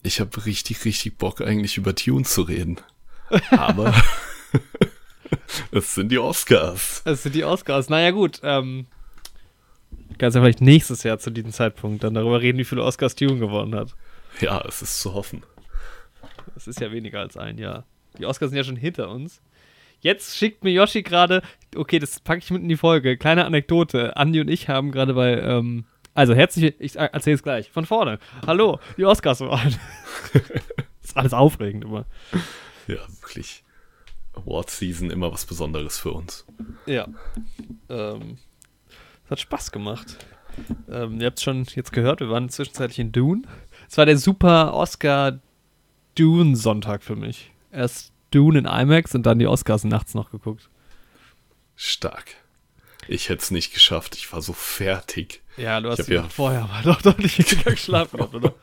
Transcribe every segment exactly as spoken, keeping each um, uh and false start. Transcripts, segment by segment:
ich habe richtig, richtig Bock eigentlich über Dune zu reden. Aber es sind die Oscars. Es sind die Oscars. Naja gut, ähm, kannst ja vielleicht nächstes Jahr zu diesem Zeitpunkt dann darüber reden, wie viele Oscars Dune gewonnen hat. Ja, es ist zu hoffen. Das ist ja weniger als ein Jahr. Die Oscars sind ja schon hinter uns. Jetzt schickt mir Yoshi gerade, okay, das packe ich mit in die Folge, kleine Anekdote. Andi und ich haben gerade bei, ähm, also herzlich, ich erzähle es gleich, von vorne. Hallo, die Oscars waren. Das ist alles aufregend immer. Ja, wirklich. Award Season immer was Besonderes für uns. Ja. Ähm, es hat Spaß gemacht. Ähm, ihr habt es schon jetzt gehört, wir waren zwischenzeitlich in Dune. Es war der super Oscar-Dune-Sonntag für mich. Erst Dune in IMAX und dann die Oscars nachts noch geguckt. Stark. Ich hätte es nicht geschafft. Ich war so fertig. Ja, du hast ich ja vorher aber doch deutlich weniger geschlafen gehabt, oder?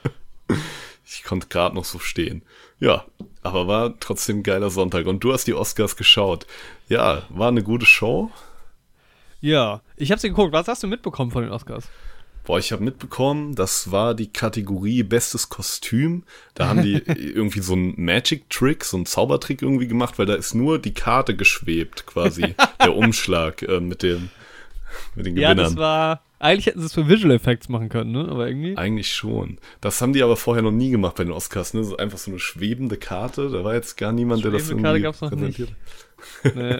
Ich konnte gerade noch so stehen. Ja, aber war trotzdem ein geiler Sonntag. Und du hast die Oscars geschaut. Ja, war eine gute Show. Ja, ich habe sie geguckt. Was hast du mitbekommen von den Oscars? Boah, ich habe mitbekommen, das war die Kategorie Bestes Kostüm. Da haben die irgendwie so einen Magic-Trick, so einen Zaubertrick irgendwie gemacht, weil da ist nur die Karte geschwebt quasi, der Umschlag äh, mit, dem, mit den Gewinnern. Ja, das war, eigentlich hätten sie es für Visual Effects machen können, ne? Aber irgendwie. Eigentlich schon. Das haben die aber vorher noch nie gemacht bei den Oscars, ne? So einfach so eine schwebende Karte, da war jetzt gar niemand, der das irgendwie gab's noch präsentiert. Nicht. Nee.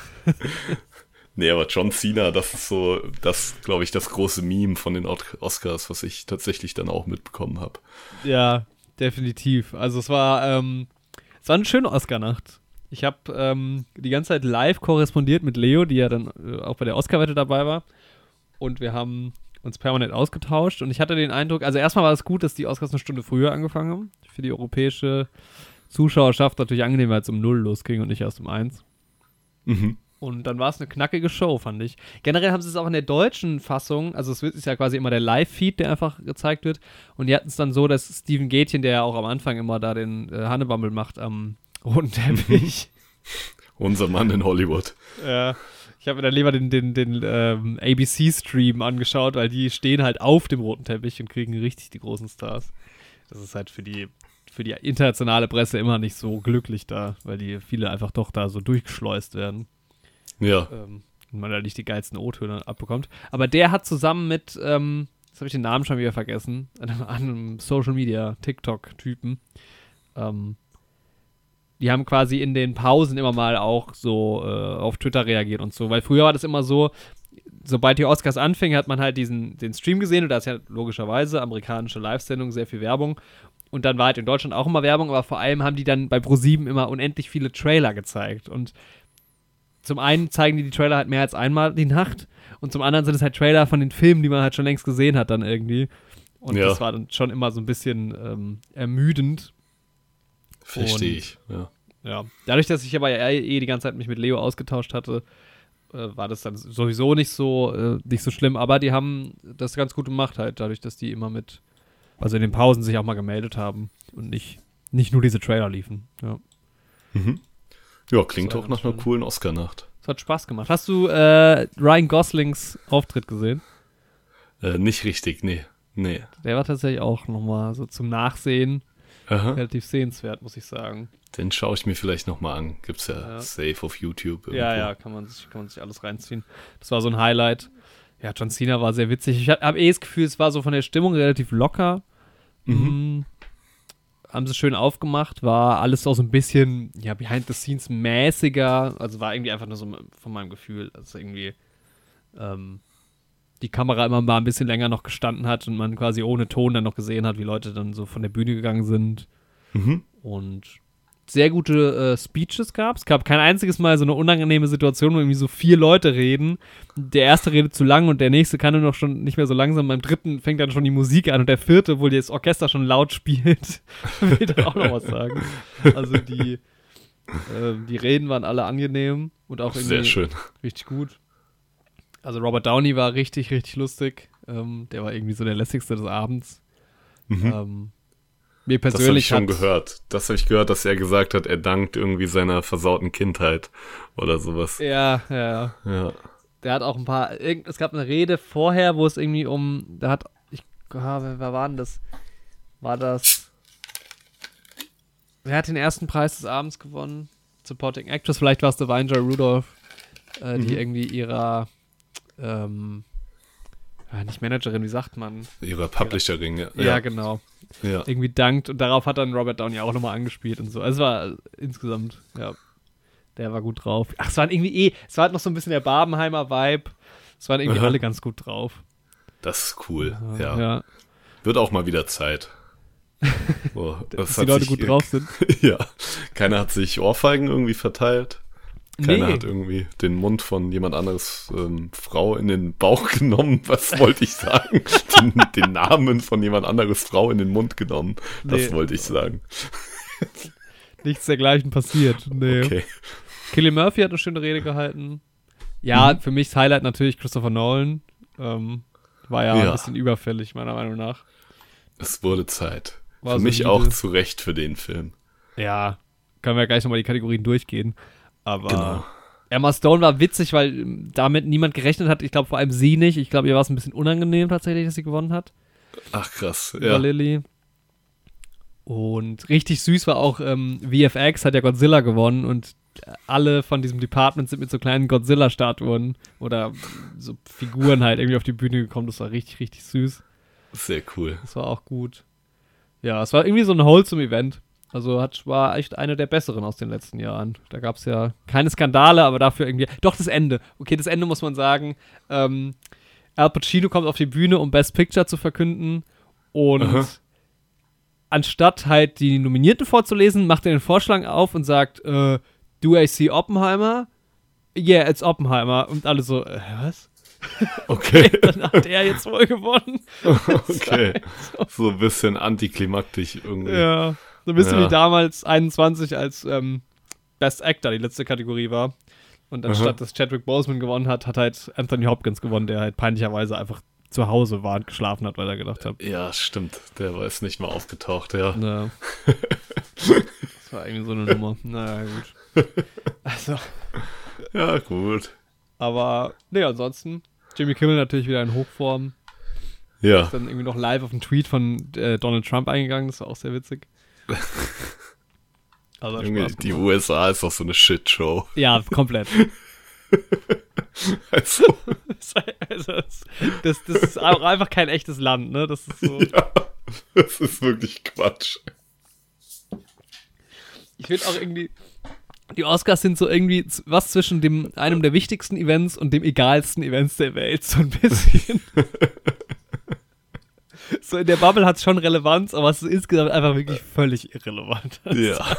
Nee, aber John Cena, das ist so, das glaube ich, das große Meme von den Oscars, was ich tatsächlich dann auch mitbekommen habe. Ja, definitiv. Also es war, ähm, es war eine schöne Oscar-Nacht. Ich habe ähm, die ganze Zeit live korrespondiert mit Leo, die ja dann äh, auch bei der Oscar-Wette dabei war. Und wir haben uns permanent ausgetauscht. Und ich hatte den Eindruck, also erstmal war es gut, dass die Oscars eine Stunde früher angefangen haben. Für die europäische Zuschauerschaft natürlich angenehm, weil es um null losging und nicht erst um eins. Mhm. Und dann war es eine knackige Show, fand ich. Generell haben sie es auch in der deutschen Fassung, also es ist ja quasi immer der Live-Feed, der einfach gezeigt wird. Und die hatten es dann so, dass Steven Gätchen, der ja auch am Anfang immer da den äh, Hannebammel macht am roten Teppich. Unser Mann in Hollywood. Ja, ich habe mir dann lieber den, den, den ähm, A B C-Stream angeschaut, weil die stehen halt auf dem roten Teppich und kriegen richtig die großen Stars. Das ist halt für die, für die internationale Presse immer nicht so glücklich da, weil die viele einfach doch da so durchgeschleust werden. Ja. Ähm, und man da nicht die geilsten O-Töne abbekommt. Aber der hat zusammen mit, ähm, jetzt habe ich den Namen schon wieder vergessen, einem anderen Social-Media-TikTok-Typen, ähm, die haben quasi in den Pausen immer mal auch so äh, auf Twitter reagiert und so. Weil früher war das immer so, sobald die Oscars anfingen, hat man halt diesen den Stream gesehen und da ist ja logischerweise amerikanische Live-Sendung, sehr viel Werbung. Und dann war halt in Deutschland auch immer Werbung, aber vor allem haben die dann bei ProSieben immer unendlich viele Trailer gezeigt. Und zum einen zeigen die die Trailer halt mehr als einmal die Nacht und zum anderen sind es halt Trailer von den Filmen, die man halt schon längst gesehen hat dann irgendwie. Und ja. Das war dann schon immer so ein bisschen ähm, ermüdend. Verstehe ich, ja. Ja, dadurch, dass ich aber ja eh die ganze Zeit mich mit Leo ausgetauscht hatte, äh, war das dann sowieso nicht so, äh, nicht so schlimm. Aber die haben das ganz gut gemacht halt, dadurch, dass die immer mit, also in den Pausen sich auch mal gemeldet haben und nicht, nicht nur diese Trailer liefen. Ja. Mhm. Ja, klingt Das war auch nach ganz einer schön. coolen Oscar-Nacht. Es hat Spaß gemacht. Hast du äh, Ryan Goslings Auftritt gesehen? Äh, nicht richtig, nee. Nee. Der war tatsächlich auch nochmal so zum Nachsehen Aha. relativ sehenswert, muss ich sagen. Den schaue ich mir vielleicht nochmal an. Gibt's ja, Ja. safe auf YouTube. Irgendwo. Ja, ja, kann man, sich, kann man sich alles reinziehen. Das war so ein Highlight. Ja, John Cena war sehr witzig. Ich habe eh das Gefühl, es war so von der Stimmung relativ locker. Mhm. Mhm. Haben sie schön aufgemacht, war alles auch so ein bisschen, ja, behind-the-scenes-mäßiger. Also war irgendwie einfach nur so von meinem Gefühl, dass irgendwie ähm, die Kamera immer mal ein bisschen länger noch gestanden hat und man quasi ohne Ton dann noch gesehen hat, wie Leute dann so von der Bühne gegangen sind. Mhm. Und sehr gute äh, Speeches gab. Es gab kein einziges Mal so eine unangenehme Situation, wo irgendwie so vier Leute reden. Der erste redet zu lang und der nächste kann nur noch schon nicht mehr so langsam. Beim dritten fängt dann schon die Musik an und der vierte, wo das Orchester schon laut spielt, will dann auch noch was sagen. Also die, äh, die Reden waren alle angenehm und auch irgendwie Sehr schön. richtig gut. Also Robert Downey war richtig, richtig lustig. Ähm, der war irgendwie so der lässigste des Abends. Mhm. Ähm, Mir Das habe ich persönlich schon hat, gehört. Das habe ich gehört, dass er gesagt hat, er dankt irgendwie seiner versauten Kindheit oder sowas. Ja, ja. Ja. Der hat auch ein paar, irgend, es gab eine Rede vorher, wo es irgendwie um, da hat, ich, ah, wer, wer war denn das? War das, wer hat den ersten Preis des Abends gewonnen? Supporting Actress, vielleicht war es Da'Vine Joy Rudolph, äh, mhm. die irgendwie ihrer, ähm, ja, nicht Managerin, wie sagt man? Ihrer Publisherin, ja. Ja, genau. Ja. Irgendwie dankt und darauf hat dann Robert Downey auch nochmal angespielt und so. Also es war äh, insgesamt, ja, der war gut drauf. Ach, es war irgendwie eh, es war halt noch so ein bisschen der Barbenheimer Vibe. Es waren irgendwie Aha. alle ganz gut drauf. Das ist cool, ja. ja. Wird auch mal wieder Zeit. So, das Dass die Leute sich, gut drauf sind. Ja, keiner hat sich Ohrfeigen irgendwie verteilt. Keiner Nee. hat irgendwie den Mund von jemand anderes ähm, Frau in den Bauch genommen. Was wollte ich sagen? den, den Namen von jemand anderes Frau in den Mund genommen. Das Nee. wollte ich sagen. Nichts dergleichen passiert. Nee. Okay. Cillian Murphy hat eine schöne Rede gehalten. Ja, Mhm. für mich das Highlight natürlich Christopher Nolan. Ähm, war ja, Ja. ein bisschen überfällig, meiner Meinung nach. Es wurde Zeit. War für mich solide. auch zu Recht für den Film. Ja, können wir gleich nochmal die Kategorien durchgehen. Aber Genau. Emma Stone war witzig, weil ähm, damit niemand gerechnet hat. Ich glaube vor allem sie nicht. Ich glaube, ihr war es ein bisschen unangenehm tatsächlich, dass sie gewonnen hat. Ach krass, Über ja. Lily. Und richtig süß war auch ähm, V F X, hat ja Godzilla gewonnen und alle von diesem Department sind mit so kleinen Godzilla-Statuen oder so Figuren halt irgendwie auf die Bühne gekommen. Das war richtig, richtig süß. Sehr cool. Das war auch gut. Ja, es war irgendwie so ein wholesome Event. Also hat, war echt eine der besseren aus den letzten Jahren. Da gab es ja keine Skandale, aber dafür irgendwie. Doch, das Ende. Okay, das Ende muss man sagen. Ähm, Al Pacino kommt auf die Bühne, um Best Picture zu verkünden. Und Aha. anstatt halt die Nominierten vorzulesen, macht er den Vorschlag auf und sagt, äh, do I see Oppenheimer? Yeah, it's Oppenheimer. Und alle so, äh, was? Okay. Dann hat er jetzt wohl gewonnen. Okay. So ein bisschen antiklimaktisch irgendwie. Ja. So ein bisschen Ja. wie damals einundzwanzig, als ähm, Best Actor die letzte Kategorie war. Und anstatt Aha. dass Chadwick Boseman gewonnen hat, hat halt Anthony Hopkins gewonnen, der halt peinlicherweise einfach zu Hause war und geschlafen hat, weil er gedacht hat. Ja, stimmt. Der war jetzt nicht mal aufgetaucht, ja. Ne. Das war irgendwie so eine Nummer. Naja, gut. Also, Ja, gut. aber, ne, ansonsten, Jimmy Kimmel natürlich wieder in Hochform. Ja. Ist dann irgendwie noch live auf einen Tweet von äh, Donald Trump eingegangen, das war auch sehr witzig. Also, hat Irgendwie, Spaß die gemacht. U S A ist doch so eine Shitshow. Ja, komplett. Also, Also, das, das, das ist auch einfach kein echtes Land, ne? Das ist so. ja, das ist wirklich Quatsch. Ich finde auch irgendwie, die Oscars sind so irgendwie z- was zwischen dem einem der wichtigsten Events und dem egalsten Events der Welt, so ein bisschen. So in der Bubble hat es schon Relevanz, aber es ist insgesamt einfach wirklich völlig irrelevant. Ja.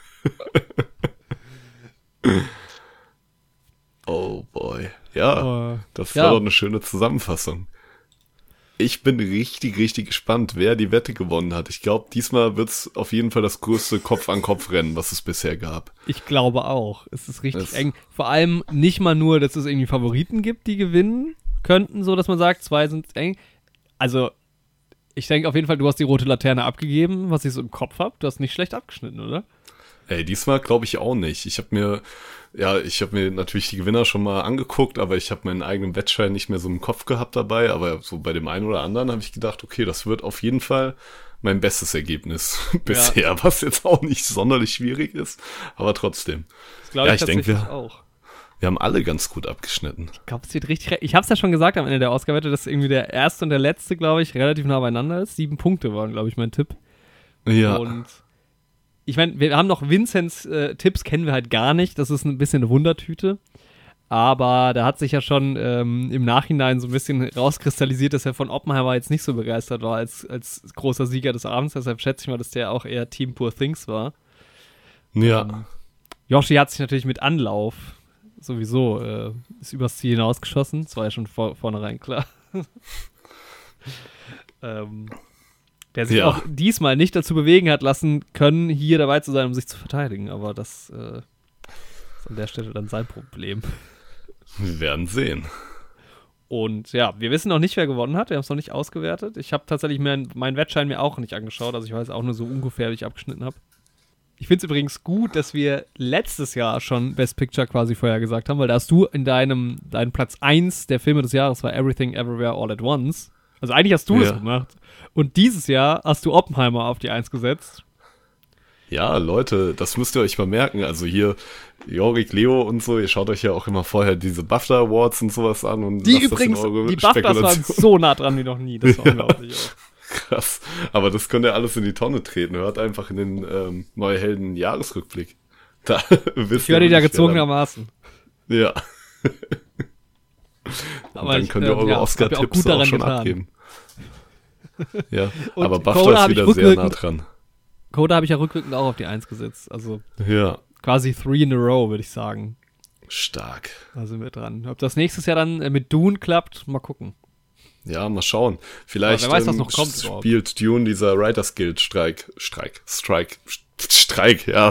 Oh boy. Ja, Aber, das ja. war doch eine schöne Zusammenfassung. Ich bin richtig, richtig gespannt, wer die Wette gewonnen hat. Ich glaube, diesmal wird es auf jeden Fall das größte Kopf-an-Kopf-Rennen, was es bisher gab. ich glaube auch. Es ist richtig Es- eng. Vor allem nicht mal nur, dass es irgendwie Favoriten gibt, die gewinnen könnten, so dass man sagt, zwei sind eng. Also, ich denke auf jeden Fall, du hast die rote Laterne abgegeben, was ich so im Kopf habe. Du hast nicht schlecht abgeschnitten, oder? Ey, diesmal glaube ich auch nicht. Ich habe mir, ja, ich habe mir natürlich die Gewinner schon mal angeguckt, aber ich habe meinen eigenen Wettschein nicht mehr so im Kopf gehabt dabei. Aber so bei dem einen oder anderen habe ich gedacht, okay, das wird auf jeden Fall mein bestes Ergebnis bisher, was jetzt auch nicht sonderlich schwierig ist, aber trotzdem. Das glaube Ja, ich, ich denke, tatsächlich wir- auch. Wir haben alle ganz gut abgeschnitten. Ich glaube, es wird richtig. re- Ich habe es ja schon gesagt am Ende der Oscar-Wette, dass irgendwie der erste und der letzte, glaube ich, relativ nah beieinander ist. Sieben Punkte waren, glaube ich, mein Tipp. Ja, Und ich meine, wir haben noch Vincents äh, Tipps, kennen wir halt gar nicht. Das ist ein bisschen eine Wundertüte. Aber da hat sich ja schon ähm, im Nachhinein so ein bisschen rauskristallisiert, dass er von Oppenheimer jetzt nicht so begeistert war als, als großer Sieger des Abends. Deshalb schätze ich mal, dass der auch eher Team Poor Things war. ja. Ähm, Yoshi hat sich natürlich mit Anlauf sowieso äh, ist übers Ziel hinausgeschossen. Das war ja schon vor, vornherein klar. ähm, der sich Ja. auch diesmal nicht dazu bewegen hat lassen können, hier dabei zu sein, um sich zu verteidigen. Aber das äh, ist an der Stelle dann sein Problem. Wir werden sehen. Und ja, wir wissen noch nicht, wer gewonnen hat. Wir haben es noch nicht ausgewertet. Ich habe tatsächlich meinen mein Wettschein mir auch nicht angeschaut. Also ich weiß auch nur so ungefähr, wie ich abgeschnitten habe. Ich finde es übrigens gut, dass wir letztes Jahr schon Best Picture quasi vorher gesagt haben, weil da hast du in deinem dein Platz eins der Filme des Jahres war Everything Everywhere All at Once. Also eigentlich hast du Ja. das gemacht. Und dieses Jahr hast du Oppenheimer auf die eins gesetzt. Ja, Leute, das müsst ihr euch mal merken. Also hier, Jorik, Leo und so, ihr schaut euch ja auch immer vorher diese BAFTA Awards und sowas an. Und Die lasst übrigens, das in eure die BAFTAs waren so nah dran wie noch nie. Das war unglaublich. Krass. Aber das könnt ihr alles in die Tonne treten. Hört einfach in den ähm, Neue Helden-Jahresrückblick. Da wisst ich höre die da wirklich, wer gezwungenermaßen. dann- Ja. Und Aber dann ich, könnt ihr ähm, eure ja, hab ja auch Oscar-Tipps gut auch daran schon getan. abgeben. Ja, Und aber Coda BAFTA ist hab ich wieder sehr nah rückwirkend- dran. Coda habe ich ja rückwirkend auch auf die eins gesetzt. Also Ja, quasi three in a row, würde ich sagen. stark. Da sind wir dran. Ob das nächstes Jahr dann äh, mit Dune klappt, mal gucken. Ja, mal schauen. Vielleicht Aber wer weiß, was ähm, noch kommt überhaupt. spielt Dune dieser Writers Guild Streik. Streik. Strike. Streik, ja.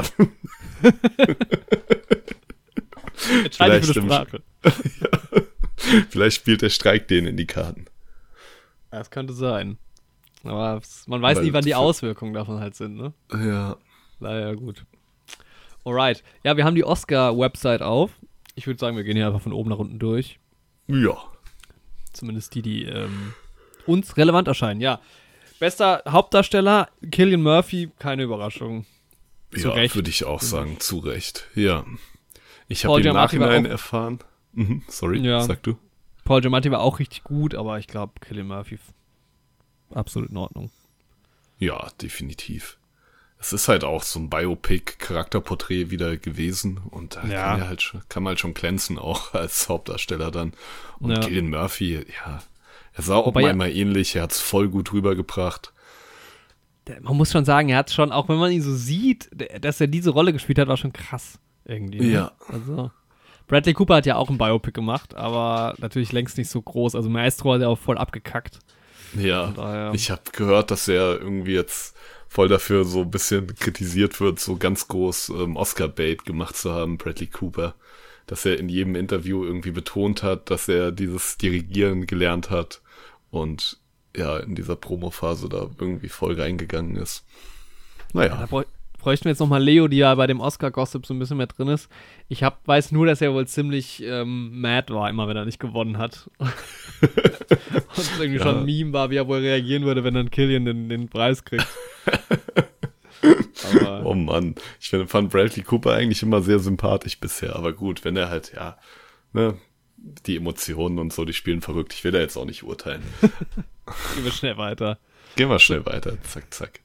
Entscheide ich für Vielleicht eine im- Sprache. Vielleicht spielt der Streik denen in die Karten. Das könnte sein. Aber es- man weiß Weil nie, wann die für- Auswirkungen davon halt sind, ne? Ja. Naja, gut. Alright. Ja, wir haben die Oscar-Website auf. Ich würde sagen, wir gehen hier einfach von oben nach unten durch. Ja. Zumindest die, die ähm, uns relevant erscheinen. Ja. Bester Hauptdarsteller, Cillian Murphy, keine Überraschung. Zu Ja, Recht. würde ich auch sagen, zu Recht. Ja. Ich Paul habe im Giamatti war Nachhinein auch- erfahren. Mhm, sorry, Ja. sag du. Paul Giamatti war auch richtig gut, aber ich glaube, Cillian Murphy f- absolut in Ordnung. Ja, definitiv. Es ist halt auch so ein Biopic-Charakterporträt wieder gewesen und da Ja. kann er halt schon, kann man halt schon glänzen, auch als Hauptdarsteller dann. Und Ja. Cillian Murphy, ja, er sah auch Wobei er- einmal ähnlich, er hat's voll gut rübergebracht. Der, man muss schon sagen, er hat schon, auch wenn man ihn so sieht, der, dass er diese Rolle gespielt hat, war schon krass. Irgendwie. Ne? Ja. Also, Bradley Cooper hat ja auch ein Biopic gemacht, aber natürlich längst nicht so groß. Also Maestro hat ja auch voll abgekackt. Ja, Von daher- ich habe gehört, dass er irgendwie jetzt voll dafür so ein bisschen kritisiert wird, so ganz groß ähm, Oscar-Bait gemacht zu haben, Bradley Cooper. Dass er in jedem Interview irgendwie betont hat, dass er dieses Dirigieren gelernt hat und ja, in dieser Promophase da irgendwie voll reingegangen ist. Da Naja, bräu bräuchten wir jetzt nochmal Leo, die ja bei dem Oscar-Gossip so ein bisschen mehr drin ist. Ich hab, weiß nur, dass er wohl ziemlich ähm, mad war, immer wenn er nicht gewonnen hat. Und es irgendwie Ja. schon ein Meme war, wie er wohl reagieren würde, wenn dann Cillian den, den Preis kriegt. Aber oh Mann, ich find, fand Bradley Cooper eigentlich immer sehr sympathisch bisher, aber gut, wenn er halt, ja, ne, die Emotionen und so, die spielen verrückt, ich will da jetzt auch nicht urteilen. gehen wir schnell weiter. Gehen wir schnell weiter, zack, zack.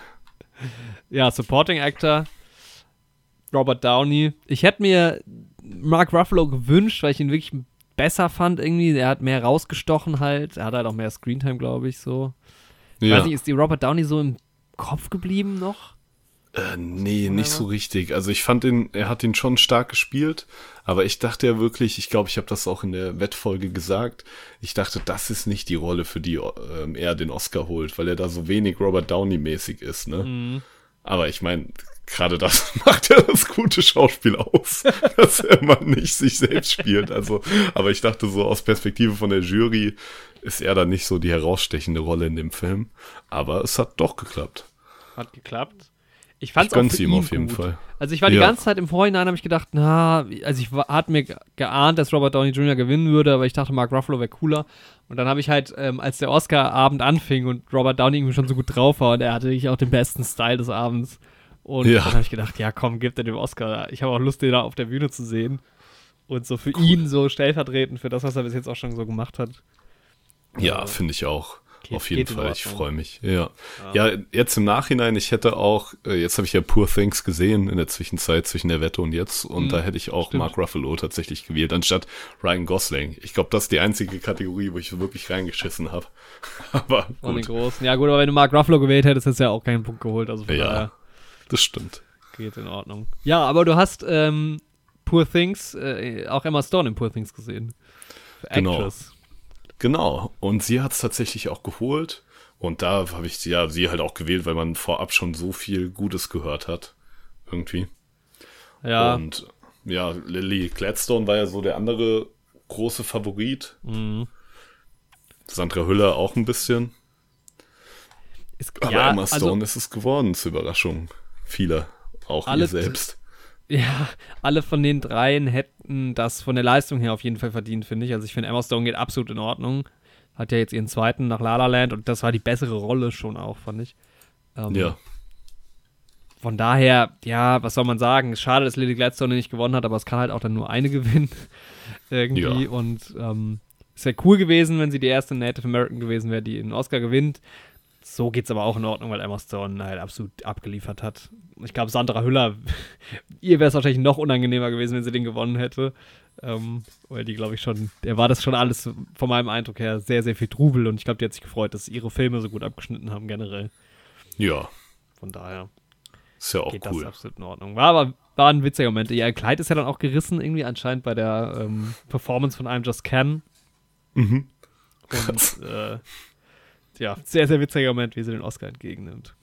Ja, Supporting Actor, Robert Downey. Ich hätte mir Mark Ruffalo gewünscht, weil ich ihn wirklich besser fand irgendwie. Er hat mehr rausgestochen halt. Er hat halt auch mehr Screentime, glaube ich, so. Ich Ja. weiß nicht, ist die Robert Downey so im Kopf geblieben noch? Äh, nee, Oder nicht was? so richtig. Also ich fand ihn, er hat ihn schon stark gespielt, aber ich dachte ja wirklich, ich glaube, ich habe das auch in der Wettfolge gesagt, ich dachte, das ist nicht die Rolle, für die ähm, er den Oscar holt, weil er da so wenig Robert Downey-mäßig ist, ne? Mhm. Aber ich meine, gerade das macht ja das gute Schauspiel aus, dass er mal nicht sich selbst spielt. Also, aber ich dachte so aus Perspektive von der Jury ist er da nicht so die herausstechende Rolle in dem Film. Aber es hat doch geklappt. Hat geklappt. Ich fand's Ich gönn's auch für ihm ihn auf jeden gut. Fall. Also ich war die Ja. ganze Zeit im Vorhinein, habe ich gedacht, na, also ich war- hatte mir ge- geahnt, dass Robert Downey Junior gewinnen würde, aber ich dachte, Mark Ruffalo wäre cooler. Und dann habe ich halt, ähm, als der Oscar-Abend anfing und Robert Downey irgendwie schon so gut drauf war und er hatte wirklich auch den besten Style des Abends. Und Ja. dann habe ich gedacht, ja komm, gib dir dem Oscar. Ich habe auch Lust, den da auf der Bühne zu sehen. Und so für ihn so stellvertretend für das, was er bis jetzt auch schon so gemacht hat. Ja, Äh, finde ich auch. geht- Auf jeden geht in Fall, ich Ordnung. freue mich. Ja. ja, jetzt im Nachhinein, ich hätte auch, äh, jetzt habe ich ja Poor Things gesehen in der Zwischenzeit zwischen der Wette und jetzt und Mhm, da hätte ich auch stimmt. Mark Ruffalo tatsächlich gewählt, anstatt Ryan Gosling. Ich glaube, das ist die einzige Kategorie, wo ich wirklich reingeschissen habe. Aber Von den gut, Großen. Ja gut, aber wenn du Mark Ruffalo gewählt hättest, hättest du ja auch keinen Punkt geholt. Also von Ja. daher das stimmt. geht in Ordnung. Ja, aber du hast ähm, Poor Things, äh, auch Emma Stone in Poor Things gesehen. Für Genau. Actress. Genau, und sie hat es tatsächlich auch geholt und da habe ich sie ja sie halt auch gewählt, weil man vorab schon so viel Gutes gehört hat. Irgendwie. Ja. Und ja, Lily Gladstone war ja so der andere große Favorit. Mhm. Sandra Hüller auch ein bisschen. Ist, Aber ja, Emma Stone also, ist es geworden, zur Überraschung vieler. Auch Alle- ihr selbst. ja, alle von den dreien hätten das von der Leistung her auf jeden Fall verdient, finde ich. Also ich finde, Emma Stone geht absolut in Ordnung. Hat ja jetzt ihren zweiten nach La La Land und das war die bessere Rolle schon auch, fand ich. Ähm, Ja. von daher, ja, was soll man sagen? Schade, dass Lily Gladstone nicht gewonnen hat, aber es kann halt auch dann nur eine gewinnen. Irgendwie. Ja. Und ähm, es wäre cool gewesen, wenn sie die erste Native American gewesen wäre, die einen Oscar gewinnt. So geht's aber auch in Ordnung, weil Emma Stone halt absolut abgeliefert hat. Ich glaube, Sandra Hüller, ihr wäre es wahrscheinlich noch unangenehmer gewesen, wenn sie den gewonnen hätte. Ähm, weil die, glaube ich, schon, der war das schon alles von meinem Eindruck her sehr, sehr viel Trubel und ich glaube, die hat sich gefreut, dass ihre Filme so gut abgeschnitten haben, generell. Ja. Von daher. Ist ja auch geht cool. Das absolut in Ordnung. War aber war ein witziger Moment. Ihr Kleid ist ja dann auch gerissen, irgendwie anscheinend bei der ähm, Performance von I'm Just Ken. Mhm. Und, äh, ja, sehr, sehr witziger Moment, wie sie den Oscar entgegennimmt.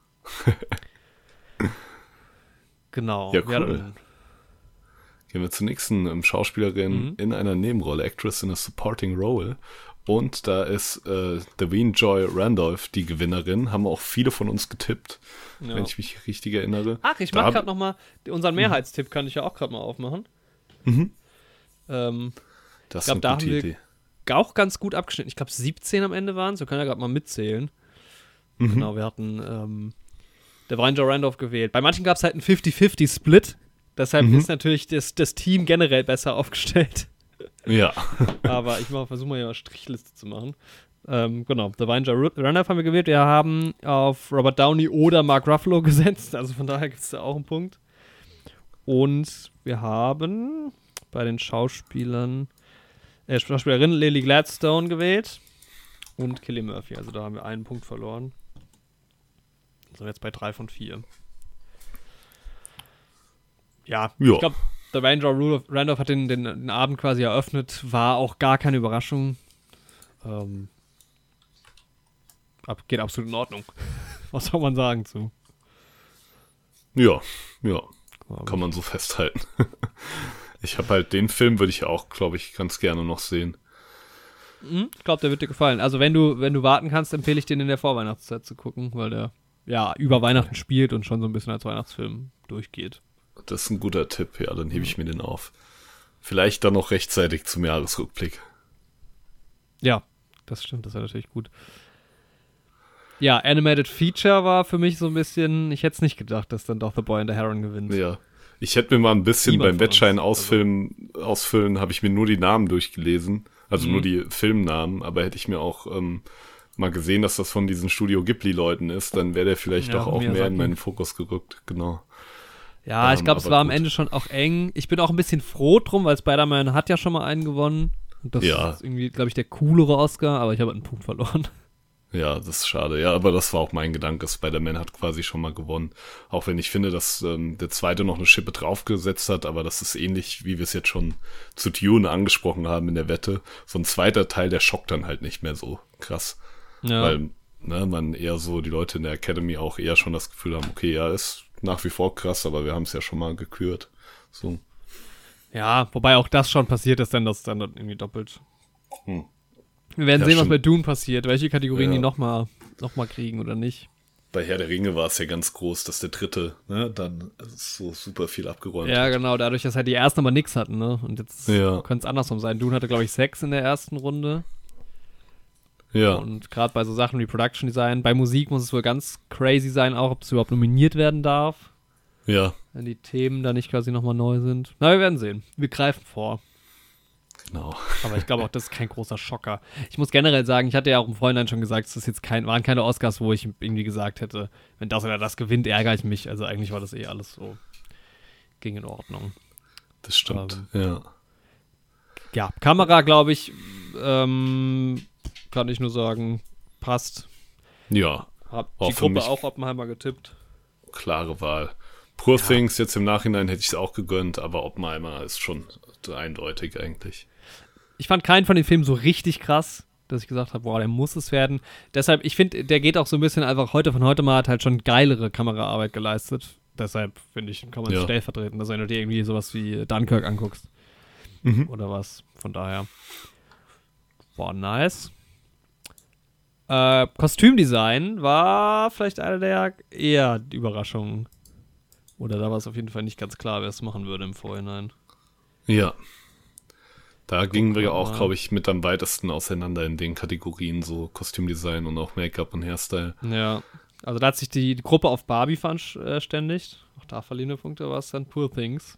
Genau. Ja, cool. Gehen wir zur nächsten ähm, Schauspielerin mhm. in einer Nebenrolle, Actress in a Supporting Role. Und da ist äh, Da'Vine Joy Randolph die Gewinnerin. Haben auch viele von uns getippt, ja. wenn ich mich richtig erinnere. Ach, ich mach gerade noch mal, unseren Mehrheitstipp kann ich ja auch gerade mal aufmachen. Mhm. Ähm, das ich glaub, ist eine gute da haben Idee. Wir auch ganz gut abgeschnitten. Ich glaube, siebzehn am Ende waren es. Wir können ja gerade mal mitzählen. Mhm. Genau, wir hatten ähm, Da'Vine Joy Randolph gewählt. Bei manchen gab es halt einen fifty fifty Split. Deshalb mhm. ist natürlich das, das Team generell besser aufgestellt. Ja. Aber ich versuche mal hier eine Strichliste zu machen. Ähm, genau, Da'Vine Joy Randolph haben wir gewählt. Wir haben auf Robert Downey oder Mark Ruffalo gesetzt. Also von daher gibt es da auch einen Punkt. Und wir haben bei den Schauspielern äh, Schauspielerin Lily Gladstone gewählt und Cillian Murphy. Also da haben wir einen Punkt verloren. So, jetzt bei drei von vier. Ja, ja. ich glaube, Da'Vine Joy Randolph hat den, den, den Abend quasi eröffnet. War auch gar keine Überraschung. Ähm, ab, geht absolut in Ordnung. Was soll man sagen zu? Ja, ja. Kann man so festhalten. Ich habe halt den Film, würde ich auch, glaube ich, ganz gerne noch sehen. Ich glaube, der wird dir gefallen. Also wenn du, wenn du warten kannst, empfehle ich den in der Vorweihnachtszeit zu gucken, weil der ja über Weihnachten spielt und schon so ein bisschen als Weihnachtsfilm durchgeht. Das ist ein guter Tipp, ja, dann hebe ich mir den auf. Vielleicht dann noch rechtzeitig zum Jahresrückblick. Ja, das stimmt, das wäre natürlich gut. Ja, Animated Feature war für mich so ein bisschen, ich hätte es nicht gedacht, dass dann doch The Boy and the Heron gewinnt. Ja, ich hätte mir mal ein bisschen Niemand beim Wettschein ausfüllen, also. ausfüllen, habe ich mir nur die Namen durchgelesen, also mhm. nur die Filmnamen, aber hätte ich mir auch ähm, mal gesehen, dass das von diesen Studio Ghibli-Leuten ist, dann wäre der vielleicht ja, doch auch mehr in meinen Fokus gerückt, genau. Ja, ähm, ich glaube, es war gut. am Ende schon auch eng. Ich bin auch ein bisschen froh drum, weil Spider-Man hat ja schon mal einen gewonnen. Und das ja. ist irgendwie, glaube ich, der coolere Oscar, aber ich habe einen Punkt verloren. Ja, das ist schade. Ja, aber das war auch mein Gedanke. Spider-Man hat quasi schon mal gewonnen. Auch wenn ich finde, dass ähm, der zweite noch eine Schippe draufgesetzt hat, aber das ist ähnlich, wie wir es jetzt schon zu Dune angesprochen haben in der Wette. So ein zweiter Teil, der schockt dann halt nicht mehr so krass. Ja. Weil ne, man eher so, die Leute in der Academy auch eher schon das Gefühl haben, okay, ja, ist nach wie vor krass, aber wir haben es ja schon mal gekürt. So. Ja, wobei auch das schon passiert ist, dann das dann irgendwie doppelt. Hm. Wir werden ja, sehen, stimmt. was bei Dune passiert, welche Kategorien ja. die nochmal noch mal kriegen oder nicht. Bei Herr der Ringe war es ja ganz groß, dass der dritte ne, dann so super viel abgeräumt ja, hat. Ja, genau, dadurch, dass halt die ersten aber nichts hatten, ne? Und jetzt ja. könnte es andersrum sein. Dune hatte, glaube ich, sechs in der ersten Runde. Ja. Und gerade bei so Sachen wie Production Design, bei Musik muss es wohl ganz crazy sein, auch ob es überhaupt nominiert werden darf. Ja. Wenn die Themen da nicht quasi nochmal neu sind. Na, wir werden sehen. Wir greifen vor. Genau. Aber ich glaube auch, das ist kein großer Schocker. Ich muss generell sagen, ich hatte ja auch im Vorhinein schon gesagt, es ist jetzt kein, waren keine Oscars, wo ich irgendwie gesagt hätte, wenn das oder das gewinnt, ärgere ich mich. Also eigentlich war das eh alles so, ging in Ordnung. Das stimmt, ähm, ja. Ja, Kamera, glaube ich, ähm, kann ich nur sagen, passt. Ja. Hab die Gruppe auch Oppenheimer getippt. Klare Wahl. Poor ja. Things, jetzt im Nachhinein hätte ich es auch gegönnt, aber Oppenheimer ist schon eindeutig eigentlich. Ich fand keinen von den Filmen so richtig krass, dass ich gesagt habe, boah, der muss es werden. Deshalb, ich finde, der geht auch so ein bisschen einfach heute von heute mal, hat halt schon geilere Kameraarbeit geleistet. Deshalb, finde ich, kann man es ja. stellvertreten, dass wenn du dir irgendwie sowas wie Dunkirk anguckst. Mhm. Oder was. Von daher. Boah, nice. Äh, Kostümdesign war vielleicht eine der eher Überraschungen. Oder da war es auf jeden Fall nicht ganz klar, wer es machen würde im Vorhinein. Ja. Da Guck gingen wir ja auch, mal. glaube ich, mit am weitesten auseinander in den Kategorien, so Kostümdesign und auch Make-up und Hairstyle. Ja. Also da hat sich die, die Gruppe auf Barbie verständigt. Auch da verliehene Punkte war es dann Poor Things.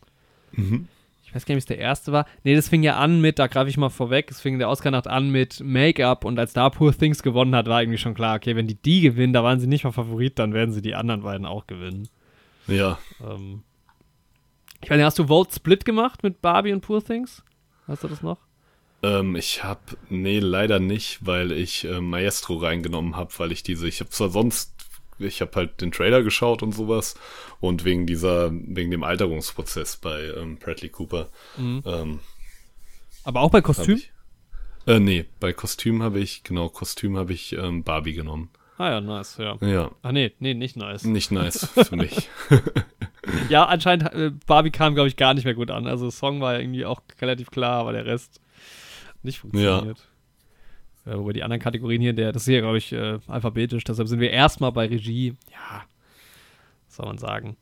Mhm. Ich weiß gar nicht, wie es der erste war. Nee, das fing ja an mit, da greife ich mal vorweg, es fing der Oscar-Nacht an mit Make-up und als da Poor Things gewonnen hat, war irgendwie schon klar, okay, wenn die die gewinnen, da waren sie nicht mal Favorit, dann werden sie die anderen beiden auch gewinnen. Ja. Ähm, ich weiß nicht, hast du Vote Split gemacht mit Barbie und Poor Things? Weißt du das noch? Ähm, ich hab, nee, leider nicht, weil ich äh, Maestro reingenommen habe, weil ich diese, ich habe zwar sonst, ich habe halt den Trailer geschaut und sowas und wegen dieser, wegen dem Alterungsprozess bei ähm, Bradley Cooper. Mhm. Ähm, Aber auch bei Kostüm? ich, äh, nee, bei Kostüm habe ich, genau, Kostüm habe ich ähm, Barbie genommen. Ah ja, nice, ja. Ja. Ach nee, nee, nicht nice. Nicht nice für mich. Ja, anscheinend, äh, Barbie kam, glaube ich, gar nicht mehr gut an. Also, der Song war ja irgendwie auch relativ klar, aber der Rest nicht funktioniert. Ja. Ja, wobei die anderen Kategorien hier, der, das ist hier, glaube ich, äh, alphabetisch. Deshalb sind wir erstmal bei Regie. Ja, was soll man sagen?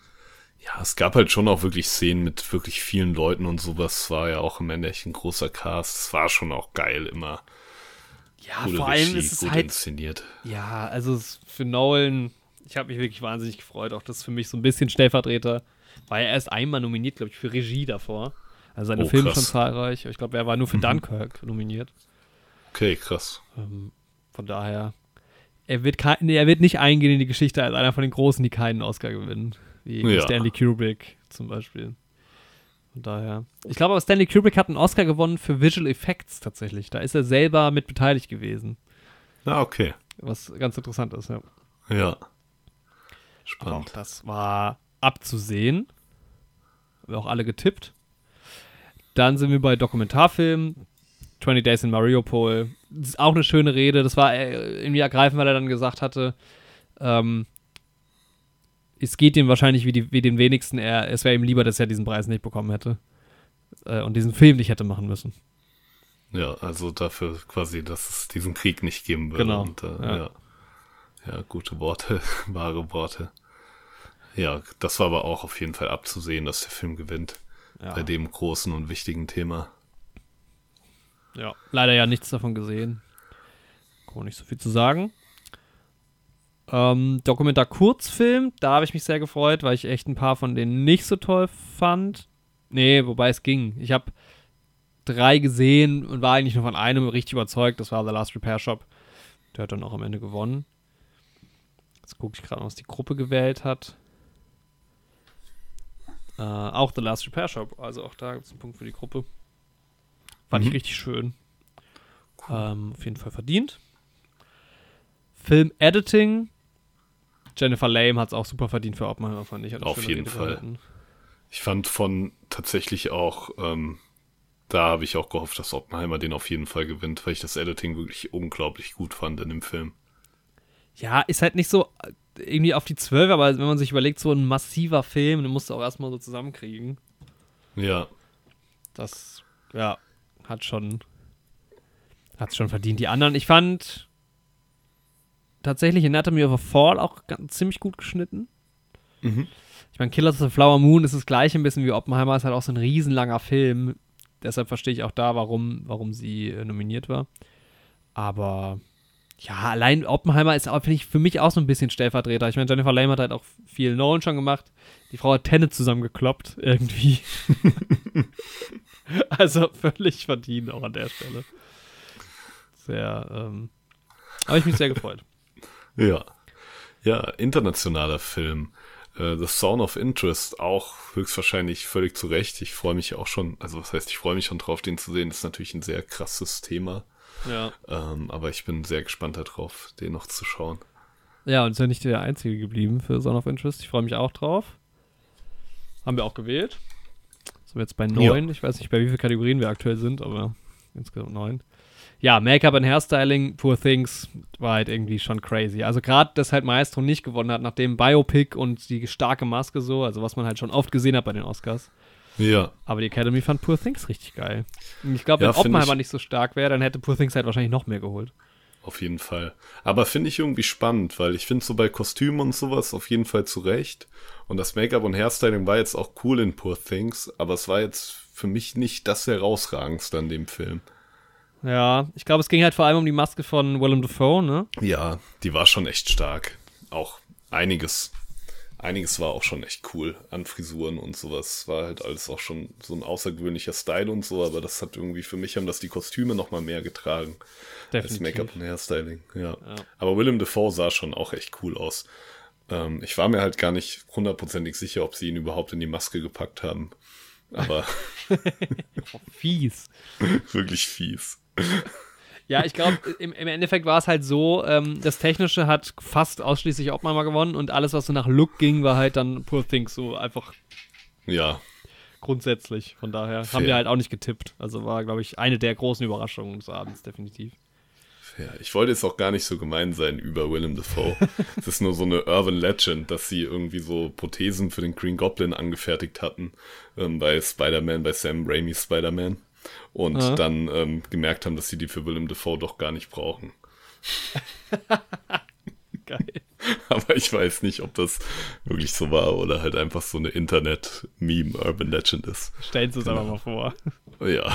Ja, es gab halt schon auch wirklich Szenen mit wirklich vielen Leuten und sowas. War ja auch im Ende echt ein großer Cast. Es war schon auch geil immer. Ja, Gute vor allem Regie, ist es gut halt inszeniert. Ja, also es- für Nolan, ich habe mich wirklich wahnsinnig gefreut. Auch das ist für mich so ein bisschen Stellvertreter. War ja erst einmal nominiert, glaube ich, für Regie davor. Also seine Oh, Filme krass. schon zahlreich. Ich glaube, er war nur für Mhm. Dunkirk nominiert. Okay, krass. Ähm, von daher, er wird, kein, nee, er wird nicht eingehen in die Geschichte als einer von den Großen, die keinen Oscar gewinnen. Wie Ja. Stanley Kubrick zum Beispiel. Von daher. Ich glaube aber, Stanley Kubrick hat einen Oscar gewonnen für Visual Effects tatsächlich. Da ist er selber mit beteiligt gewesen. Na, okay. Was ganz interessant ist, ja. Ja. Aber auch Spannend. das war abzusehen. Haben wir auch alle getippt. Dann sind wir bei Dokumentarfilmen. twenty Days in Mariupol. Das ist auch eine schöne Rede. Das war äh, irgendwie ergreifend, weil er dann gesagt hatte, ähm, es geht ihm wahrscheinlich wie, die, wie den wenigsten. Er, es wäre ihm lieber, dass er diesen Preis nicht bekommen hätte. Äh, und diesen Film nicht hätte machen müssen. Ja, also dafür quasi, dass es diesen Krieg nicht geben würde. Genau, Und, äh, ja. ja. ja, gute Worte, wahre Worte. Ja, das war aber auch auf jeden Fall abzusehen, dass der Film gewinnt. Ja. Bei dem großen und wichtigen Thema. Ja, leider ja nichts davon gesehen. Kann man nicht so viel zu sagen. Ähm, Dokumentar-Kurzfilm, da habe ich mich sehr gefreut, weil ich echt ein paar von denen nicht so toll fand. Nee, wobei es ging. Ich habe drei gesehen und war eigentlich nur von einem richtig überzeugt. Das war The Last Repair Shop. Der hat dann auch am Ende gewonnen. Jetzt gucke ich gerade, was die Gruppe gewählt hat. Äh, auch The Last Repair Shop. Also auch da gibt es einen Punkt für die Gruppe. Fand Mhm. ich richtig schön. Ähm, auf jeden Fall verdient. Film Editing. Jennifer Lame hat es auch super verdient für Oppenheimer, fand ich. Hat eine Auf schöne jeden Rede Fall. gehalten. Ich fand von tatsächlich auch, ähm, da habe ich auch gehofft, dass Oppenheimer den auf jeden Fall gewinnt, weil ich das Editing wirklich unglaublich gut fand in dem Film. Ja, ist halt nicht so äh, irgendwie auf die zwölf, aber wenn man sich überlegt, so ein massiver Film, den musst du auch erstmal so zusammenkriegen. Ja, Das, ja, hat schon, hat's schon verdient. Die anderen, ich fand tatsächlich Anatomy of a Fall auch ganz, ziemlich gut geschnitten. Mhm. Ich meine, Killers of the Flower Moon ist das gleiche ein bisschen wie Oppenheimer, ist halt auch so ein riesenlanger Film. Deshalb verstehe ich auch da, warum, warum sie äh, nominiert war. Aber ja, allein Oppenheimer ist auch, finde ich, für mich auch so ein bisschen Stellvertreter. Ich meine, Jennifer Lame hat halt auch viel Nolan schon gemacht. Die Frau hat Tenet zusammengekloppt, irgendwie. Also völlig verdient auch an der Stelle. Sehr, ähm, habe ich mich sehr gefreut. ja. Ja, internationaler Film. Äh, The Zone of Interest, auch höchstwahrscheinlich völlig zu Recht. Ich freue mich auch schon, also was heißt, ich freue mich schon drauf, den zu sehen. Das ist natürlich ein sehr krasses Thema. Ja. Ähm, aber ich bin sehr gespannt darauf, den noch zu schauen. Ja, und ist ja nicht der einzige geblieben für Zone of Interest. Ich freue mich auch drauf. Haben wir auch gewählt. Sind wir jetzt bei neun. Ich weiß nicht, bei wie vielen Kategorien wir aktuell sind, aber insgesamt neun. Ja, Make-up und Hairstyling, Poor Things, war halt irgendwie schon crazy. Also gerade, dass halt Maestro nicht gewonnen hat, nachdem Biopic und die starke Maske so, also was man halt schon oft gesehen hat bei den Oscars. Ja, Aber die Academy fand Poor Things richtig geil. Und ich glaube, Ja, wenn find Oppenheimer ich- nicht so stark wäre, dann hätte Poor Things halt wahrscheinlich noch mehr geholt. auf jeden Fall. Aber finde ich irgendwie spannend, weil ich finde so bei Kostümen und sowas auf jeden Fall zu Recht. Und das Make-up und Hairstyling war jetzt auch cool in Poor Things, aber es war jetzt für mich nicht das herausragendste an dem Film. Ja, ich glaube, es ging halt vor allem um die Maske von Willem Dafoe, ne? Ja, die war schon echt stark. Auch einiges, einiges war auch schon echt cool an Frisuren und sowas. War halt alles auch schon so ein außergewöhnlicher Style und so, aber das hat irgendwie, für mich haben das die Kostüme noch mal mehr getragen. Definitiv. Als Make-up und Hairstyling, ja. Ja. Aber Willem Dafoe sah schon auch echt cool aus. Ähm, ich war mir halt gar nicht hundertprozentig sicher, ob sie ihn überhaupt in die Maske gepackt haben. Aber Oh, fies. wirklich fies. Ja, ich glaube, im, im Endeffekt war es halt so, ähm, das Technische hat fast ausschließlich Oppenheimer gewonnen und alles, was so nach Look ging, war halt dann Poor Things, so einfach Ja, grundsätzlich. Von daher Fair. haben wir halt auch nicht getippt. Also war, glaube ich, eine der großen Überraschungen des Abends, definitiv. ja, ich wollte jetzt auch gar nicht so gemein sein über Willem Dafoe. Es ist nur so eine Urban Legend, dass sie irgendwie so Prothesen für den Green Goblin angefertigt hatten, ähm, bei Spider-Man, bei Sam Raimi's Spider-Man. Und Aha. dann ähm, gemerkt haben, dass sie die für Willem Dafoe doch gar nicht brauchen. Geil. Aber ich weiß nicht, ob das wirklich so war oder halt einfach so eine Internet-Meme-Urban-Legend ist. Stellen Sie es Genau. einfach mal vor. Ja.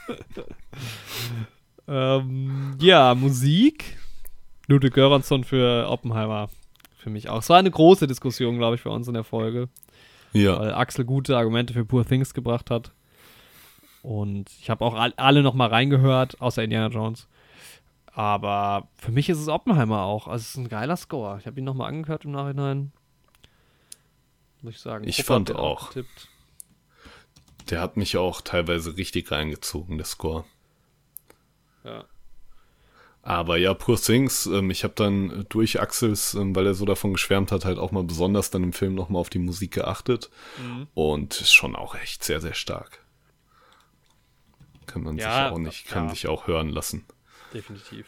Ähm, ja, Musik. Ludwig Göransson für Oppenheimer. Für mich auch. Es war eine große Diskussion, glaube ich, bei uns in der Folge. Ja. Weil Axel gute Argumente für Poor Things gebracht hat. Und ich habe auch all, alle noch mal reingehört, außer Indiana Jones. Aber für mich ist es Oppenheimer auch. Also es ist ein geiler Score. Ich habe ihn noch mal angehört im Nachhinein. Muss ich sagen. Ich Papa fand hat den auch. getippt. Der hat mich auch teilweise richtig reingezogen, der Score. Ja. Aber ja, Poor Things, ähm, ich habe dann durch Axels, ähm, weil er so davon geschwärmt hat, halt auch mal besonders dann im Film nochmal auf die Musik geachtet. Mhm. Und ist schon auch echt sehr, sehr stark. Kann man Ja, sich auch nicht, kann ja. sich auch hören lassen. Definitiv.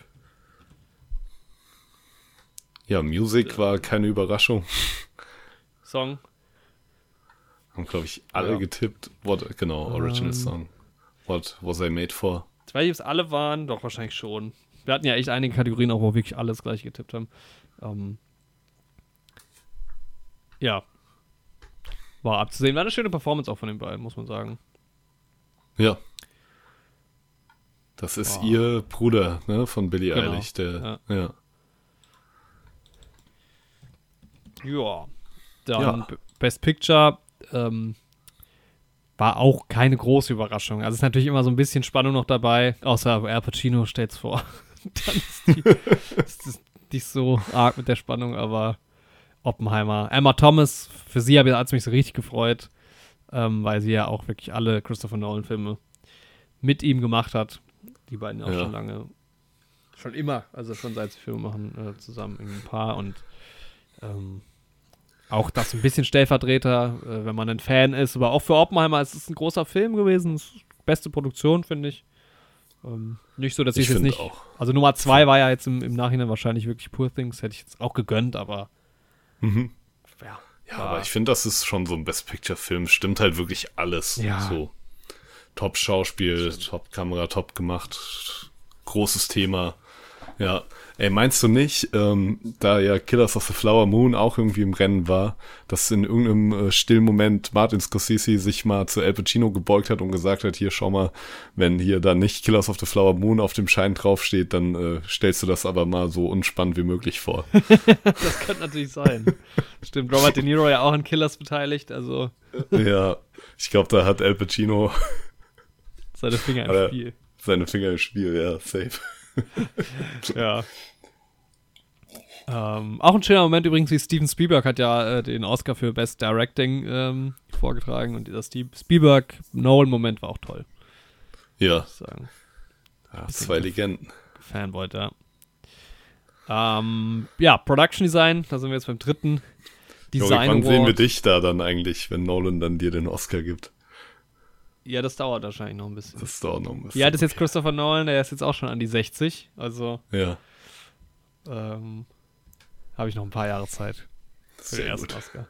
Ja, Music war keine Überraschung. Song. Haben, glaube ich, alle Ja. getippt. What, genau, Original Ähm. Song. What was I made for? Ich weiß nicht, ob es alle waren. Doch, wahrscheinlich schon. Wir hatten ja echt einige Kategorien, auch wo wirklich alles gleich getippt haben. Ähm, ja. War abzusehen. War eine schöne Performance auch von den beiden, muss man sagen. Ja. Das ist Wow. ihr Bruder, ne, von Billie Genau, Eilish, der, ja. Ja. Dann Ja. B- Best Picture ähm, war auch keine große Überraschung. Also es ist natürlich immer so ein bisschen Spannung noch dabei, außer Al Pacino stellt's vor. Dann ist die ist das nicht so arg mit der Spannung, aber Oppenheimer. Emma Thomas, für sie hat es mich so richtig gefreut, ähm, weil sie ja auch wirklich alle Christopher Nolan-Filme mit ihm gemacht hat. Die beiden auch Ja. schon lange, schon immer, also schon seit sie Filme machen, äh, zusammen ein Paar und ähm, auch das ein bisschen Stellvertreter, äh, wenn man ein Fan ist, aber auch für Oppenheimer ist es ein großer Film gewesen, es ist beste Produktion, finde ich. Ähm, nicht so, dass ich, Ich jetzt finde nicht, auch. also Nummer zwei war ja jetzt im, im Nachhinein wahrscheinlich wirklich Poor Things, hätte ich jetzt auch gegönnt, aber Mhm. ja. Ja, war- aber ich finde, das ist schon so ein Best-Picture-Film. Stimmt halt wirklich alles. Ja. So. Top-Schauspiel, Top-Kamera, top gemacht. Großes Thema. Ja. Ey, meinst du nicht, ähm, da ja Killers of the Flower Moon auch irgendwie im Rennen war, dass in irgendeinem äh, stillen Moment Martin Scorsese sich mal zu Al Pacino gebeugt hat und gesagt hat, hier, schau mal, wenn hier dann nicht Killers of the Flower Moon auf dem Schein draufsteht, dann äh, stellst du das aber mal so unspannend wie möglich vor. Das könnte natürlich sein. Stimmt, Robert De Niro ja auch an Killers beteiligt, also Ja, ich glaube, da hat Al Pacino seine Finger im Aber- Spiel. seine Finger im Spiel, ja, safe. Ja. Ähm, auch ein schöner Moment übrigens, wie Steven Spielberg hat ja äh, den Oscar für Best Directing ähm, vorgetragen und dieser Steve Spielberg-Nolan-Moment war auch toll, Ja, muss ich sagen. ja zwei Legenden. Fanboy, ja. Ähm, ja, Production Design, da sind wir jetzt beim dritten. Jorik, Design wann sehen wir Award. dich da dann eigentlich, wenn Nolan dann dir den Oscar gibt? Ja, das dauert wahrscheinlich noch ein bisschen. Das dauert noch ein bisschen. Wie alt ist jetzt Christopher Nolan? Der ist jetzt auch schon an die sechzig, also Ja, ähm, habe ich noch ein paar Jahre Zeit für den sehr ersten gut. Oscar.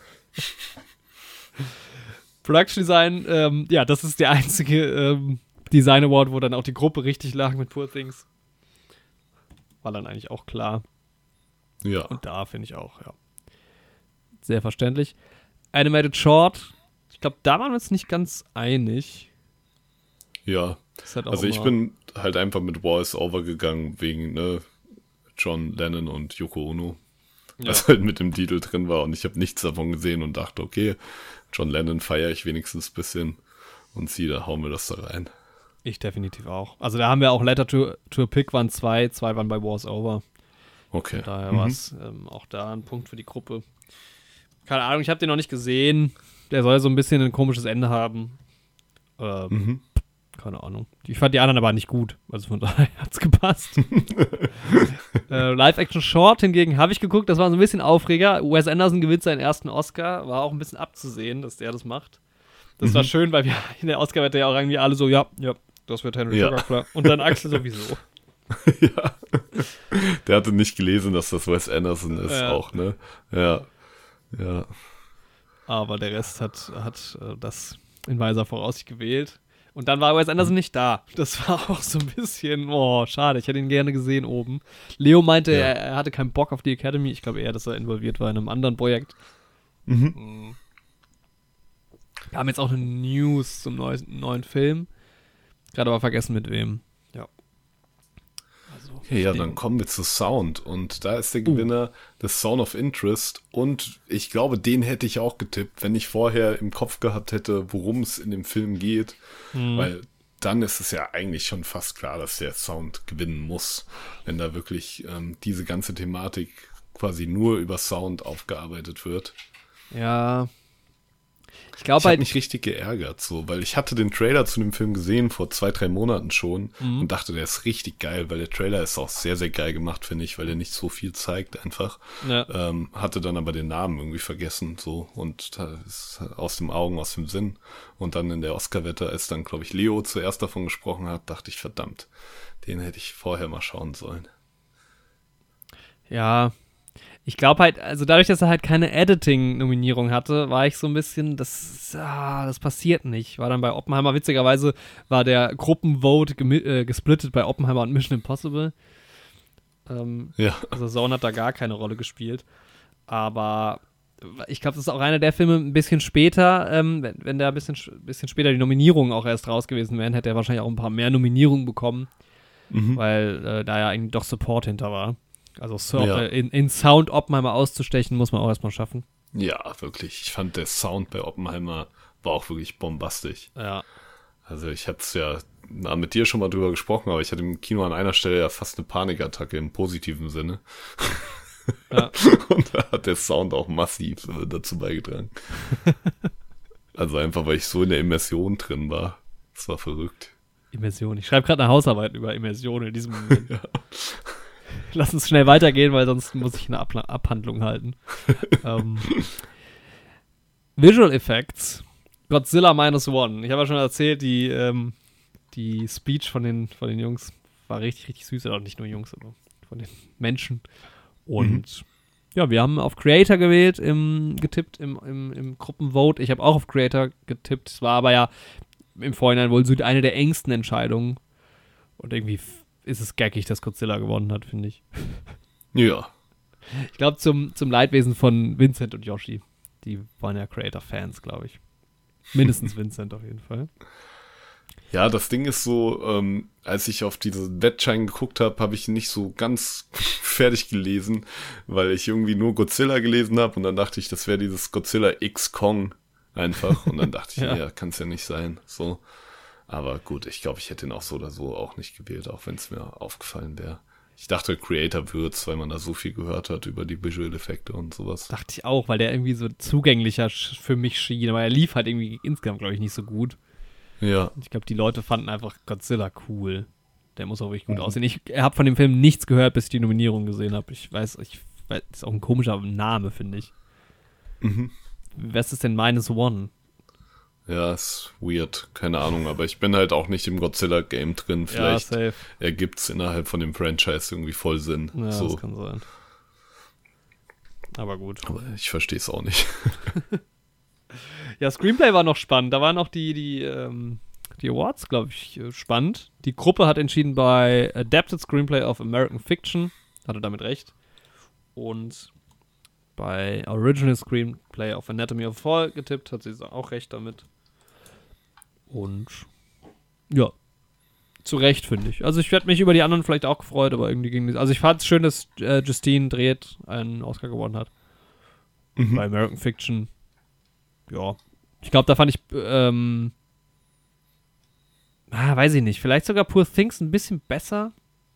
Production Design, ähm, ja, das ist der einzige ähm, Design Award, wo dann auch die Gruppe richtig lag mit Poor Things. War dann eigentlich auch klar. Ja, Und da finde ich auch, ja. Sehr verständlich. Animated Short, ich glaube, da waren wir uns nicht ganz einig. ja. Ist halt auch Also ich immer- bin halt einfach mit Voice-Over gegangen wegen ne, John Lennon und Yoko Ono. Ja. Was halt mit dem Titel drin war und ich habe nichts davon gesehen und dachte, okay, John Lennon feiere ich wenigstens ein bisschen und sie, da hauen wir das da rein. Ich definitiv auch. Also da haben wir auch Letter to, to a Pig waren zwei, zwei waren bei War's Over. Okay. Von daher Mhm. war es ähm, auch da ein Punkt für die Gruppe. Keine Ahnung, ich habe den noch nicht gesehen. Der soll so ein bisschen ein komisches Ende haben. Ähm, Mhm. Keine Ahnung. Ich fand die anderen aber nicht gut. Also von daher hat's gepasst. äh, Live-Action-Short hingegen habe ich geguckt. Das war so ein bisschen Aufreger. Wes Anderson gewinnt seinen ersten Oscar. War auch ein bisschen abzusehen, dass der das macht. Das Mhm. war schön, weil wir in der Oscar-Wette ja auch irgendwie alle so, ja, ja, das wird Henry Ja. Sugar, klar. Und dann Axel sowieso. Ja. Der hatte nicht gelesen, dass das Wes Anderson ist Ja. auch, ne? Ja. Ja. Aber der Rest hat, hat äh, das in weiser Voraussicht gewählt. Und dann war Wes Anderson nicht da. Das war auch so ein bisschen, oh, schade. Ich hätte ihn gerne gesehen oben. Leo meinte, Ja. er, er hatte keinen Bock auf die Academy. Ich glaube eher, dass er involviert war in einem anderen Projekt. Mhm. Mhm. Wir haben jetzt auch eine News zum neuen, neuen Film. Gerade aber vergessen mit wem. Ja. Also, Okay, ja, den- dann kommen wir zu Sound und da ist der Gewinner des Sound of Interest und ich glaube, den hätte ich auch getippt, wenn ich vorher im Kopf gehabt hätte, worum es in dem Film geht, Mhm. weil dann ist es ja eigentlich schon fast klar, dass der Sound gewinnen muss, wenn da wirklich ähm, diese ganze Thematik quasi nur über Sound aufgearbeitet wird. Ja. Ich glaube Ich habe halt. mich richtig geärgert, so, weil ich hatte den Trailer zu dem Film gesehen vor zwei, drei Monaten schon Mhm. und dachte, der ist richtig geil, weil der Trailer ist auch sehr, sehr geil gemacht, finde ich, weil der nicht so viel zeigt einfach. Ja. Ähm, hatte dann aber den Namen irgendwie vergessen, so, und da ist aus dem Augen, aus dem Sinn. Und dann in der Oscar-Wette, als dann, glaube ich, Leo zuerst davon gesprochen hat, dachte ich, verdammt, den hätte ich vorher mal schauen sollen. Ja, ich glaube halt, also dadurch, dass er halt keine Editing-Nominierung hatte, war ich so ein bisschen, das, ah, das passiert nicht. War dann bei Oppenheimer, witzigerweise war der Gruppenvote gemi- äh, gesplittet bei Oppenheimer und Mission Impossible. Ähm, Ja, also Zone hat da gar keine Rolle gespielt. Aber ich glaube, das ist auch einer der Filme ein bisschen später, ähm, wenn, wenn der ein bisschen, sch- bisschen später die Nominierungen auch erst raus gewesen wären, hätte er wahrscheinlich auch ein paar mehr Nominierungen bekommen, mhm. weil äh, da ja eigentlich doch Support hinter war. Also so, Ja. äh, in, in Sound Oppenheimer auszustechen, muss man auch erstmal schaffen. Ja, wirklich. Ich fand, der Sound bei Oppenheimer war auch wirklich bombastisch. Ja. Also ich hatte es ja na, mit dir schon mal drüber gesprochen, aber ich hatte im Kino an einer Stelle ja fast eine Panikattacke im positiven Sinne. Ja. Und da hat der Sound auch massiv äh, dazu beigetragen. Also einfach, weil ich so in der Immersion drin war. Das war verrückt. Immersion. Ich schreibe gerade eine Hausarbeit über Immersion in diesem Moment. Lass uns schnell weitergehen, weil sonst muss ich eine Abla- Abhandlung halten. ähm, Visual Effects. Godzilla Minus One. Ich habe ja schon erzählt, die, ähm, die Speech von den, von den Jungs war richtig, richtig süß. Oder nicht nur Jungs, aber von den Menschen. Und ja, wir haben auf Creator gewählt, im, getippt im, im, im Gruppenvote. Ich habe auch auf Creator getippt. Es war aber ja im Vorhinein wohl so eine der engsten Entscheidungen. Und irgendwie f- ist es gackig, dass Godzilla gewonnen hat, finde ich. Ja. Ich glaube, zum, zum Leidwesen von Vincent und Yoshi. Die waren ja Creator-Fans, glaube ich. Mindestens Vincent auf jeden Fall. Ja, das Ding ist so, ähm, als ich auf diese Wettschein geguckt habe, habe ich nicht so ganz fertig gelesen, weil ich irgendwie nur Godzilla gelesen habe und dann dachte ich, das wäre dieses Godzilla X Kong einfach und dann dachte ich, Ja. ja, kann es ja nicht sein, so. Aber gut, ich glaube, ich hätte ihn auch so oder so auch nicht gewählt, auch wenn es mir aufgefallen wäre. Ich dachte, Creator wird's, weil man da so viel gehört hat über die Visual Effekte und sowas. Dachte ich auch, weil der irgendwie so zugänglicher sch- für mich schien. Aber er lief halt irgendwie insgesamt, glaube ich, nicht so gut. Ja, Ich glaube, die Leute fanden einfach Godzilla cool. Der muss auch wirklich gut Mhm. aussehen. Ich habe von dem Film nichts gehört, bis ich die Nominierung gesehen habe. Ich weiß, ich weiß, ist auch ein komischer Name, finde ich. mhm. Was ist denn Minus One? Ja, ist weird, keine Ahnung, aber ich bin halt auch nicht im Godzilla-Game drin. Vielleicht Ja, safe. ergibt's innerhalb von dem Franchise irgendwie voll Sinn. Ja, so. das kann sein. Aber gut. Aber ich verstehe es auch nicht. Ja, Screenplay war noch spannend. Da waren auch die, die, ähm, die Awards, glaube ich, äh, spannend. Die Gruppe hat entschieden bei Adapted Screenplay of American Fiction. Hatte damit recht. Und bei Original Screenplay of Anatomy of a Fall getippt. Hat sie auch recht damit. Und ja, zu Recht, finde ich. Also ich hätte mich über die anderen vielleicht auch gefreut, aber irgendwie ging nicht. Also ich fand es schön, dass äh, Justine Triet einen Oscar gewonnen hat. Mhm. Bei American Fiction. Ja. Ich glaube, da fand ich, ähm, ah, weiß ich nicht, vielleicht sogar Poor Things ein bisschen besser.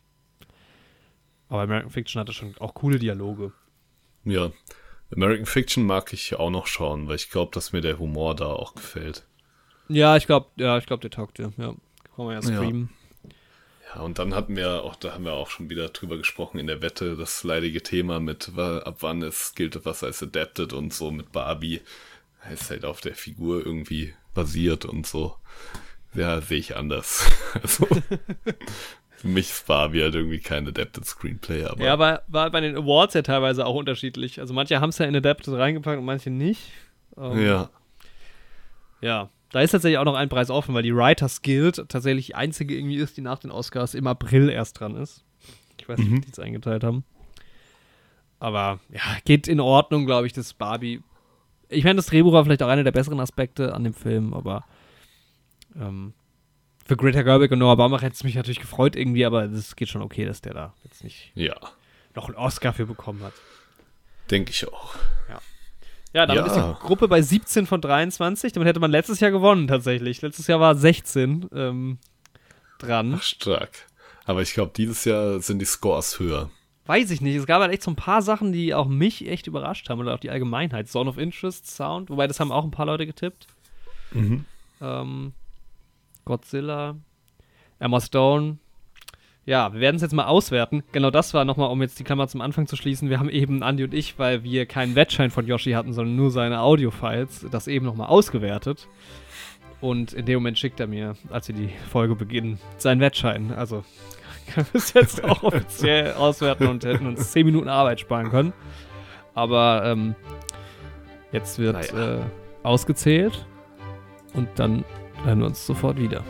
Aber American Fiction hatte schon auch coole Dialoge. Ja, American Fiction mag ich auch noch schauen, weil ich glaube, dass mir der Humor da auch gefällt. Ja, ich glaube, ja, ich glaube, der taugt dir. Ja, kann man ja streamen. Ja. ja, und dann hatten wir auch, da haben wir auch schon wieder drüber gesprochen in der Wette, das leidige Thema mit, ab wann es gilt was als adapted und so mit Barbie. Ist halt auf der Figur irgendwie basiert und so. Ja, sehe ich anders. Also, für mich ist Barbie halt irgendwie kein Adapted Screenplay. Aber ja, aber war bei den Awards ja teilweise auch unterschiedlich. Also manche haben es ja in Adapted reingepackt und manche nicht. Um, ja. Ja, da ist tatsächlich auch noch ein Preis offen, weil die Writers Guild tatsächlich die einzige irgendwie ist, die nach den Oscars im April erst dran ist. Ich weiß nicht, mhm. wie die es eingeteilt haben. Aber ja, geht in Ordnung, glaube ich, das Barbie. Ich meine, das Drehbuch war vielleicht auch einer der besseren Aspekte an dem Film, aber ähm, für Greta Gerwig und Noah Baumbach hätte es mich natürlich gefreut irgendwie, aber es geht schon okay, dass der da jetzt nicht ja. noch einen Oscar für bekommen hat. Denke ich auch. Ja, ja dann ja. ist die Gruppe bei siebzehn von dreiundzwanzig. Damit hätte man letztes Jahr gewonnen tatsächlich. Letztes Jahr war sechzehn ähm, dran. Ach, stark. Aber ich glaube, dieses Jahr sind die Scores höher. Weiß ich nicht. Es gab halt echt so ein paar Sachen, die auch mich echt überrascht haben oder auch die Allgemeinheit. Zone of Interest, Sound, wobei das haben auch ein paar Leute getippt. Mhm. Ähm, Godzilla, Emma Stone. Ja, wir werden es jetzt mal auswerten. Genau das war nochmal, um jetzt die Klammer zum Anfang zu schließen. Wir haben eben, Andi und ich, weil wir keinen Wettschein von Yoshi hatten, sondern nur seine Audiofiles, das eben nochmal ausgewertet. Und in dem Moment schickt er mir, als wir die Folge beginnen, seinen Wettschein. Also können wir es jetzt auch offiziell auswerten und hätten uns zehn Minuten Arbeit sparen können. Aber ähm, jetzt wird naja. äh, ausgezählt und dann hören wir uns sofort wieder.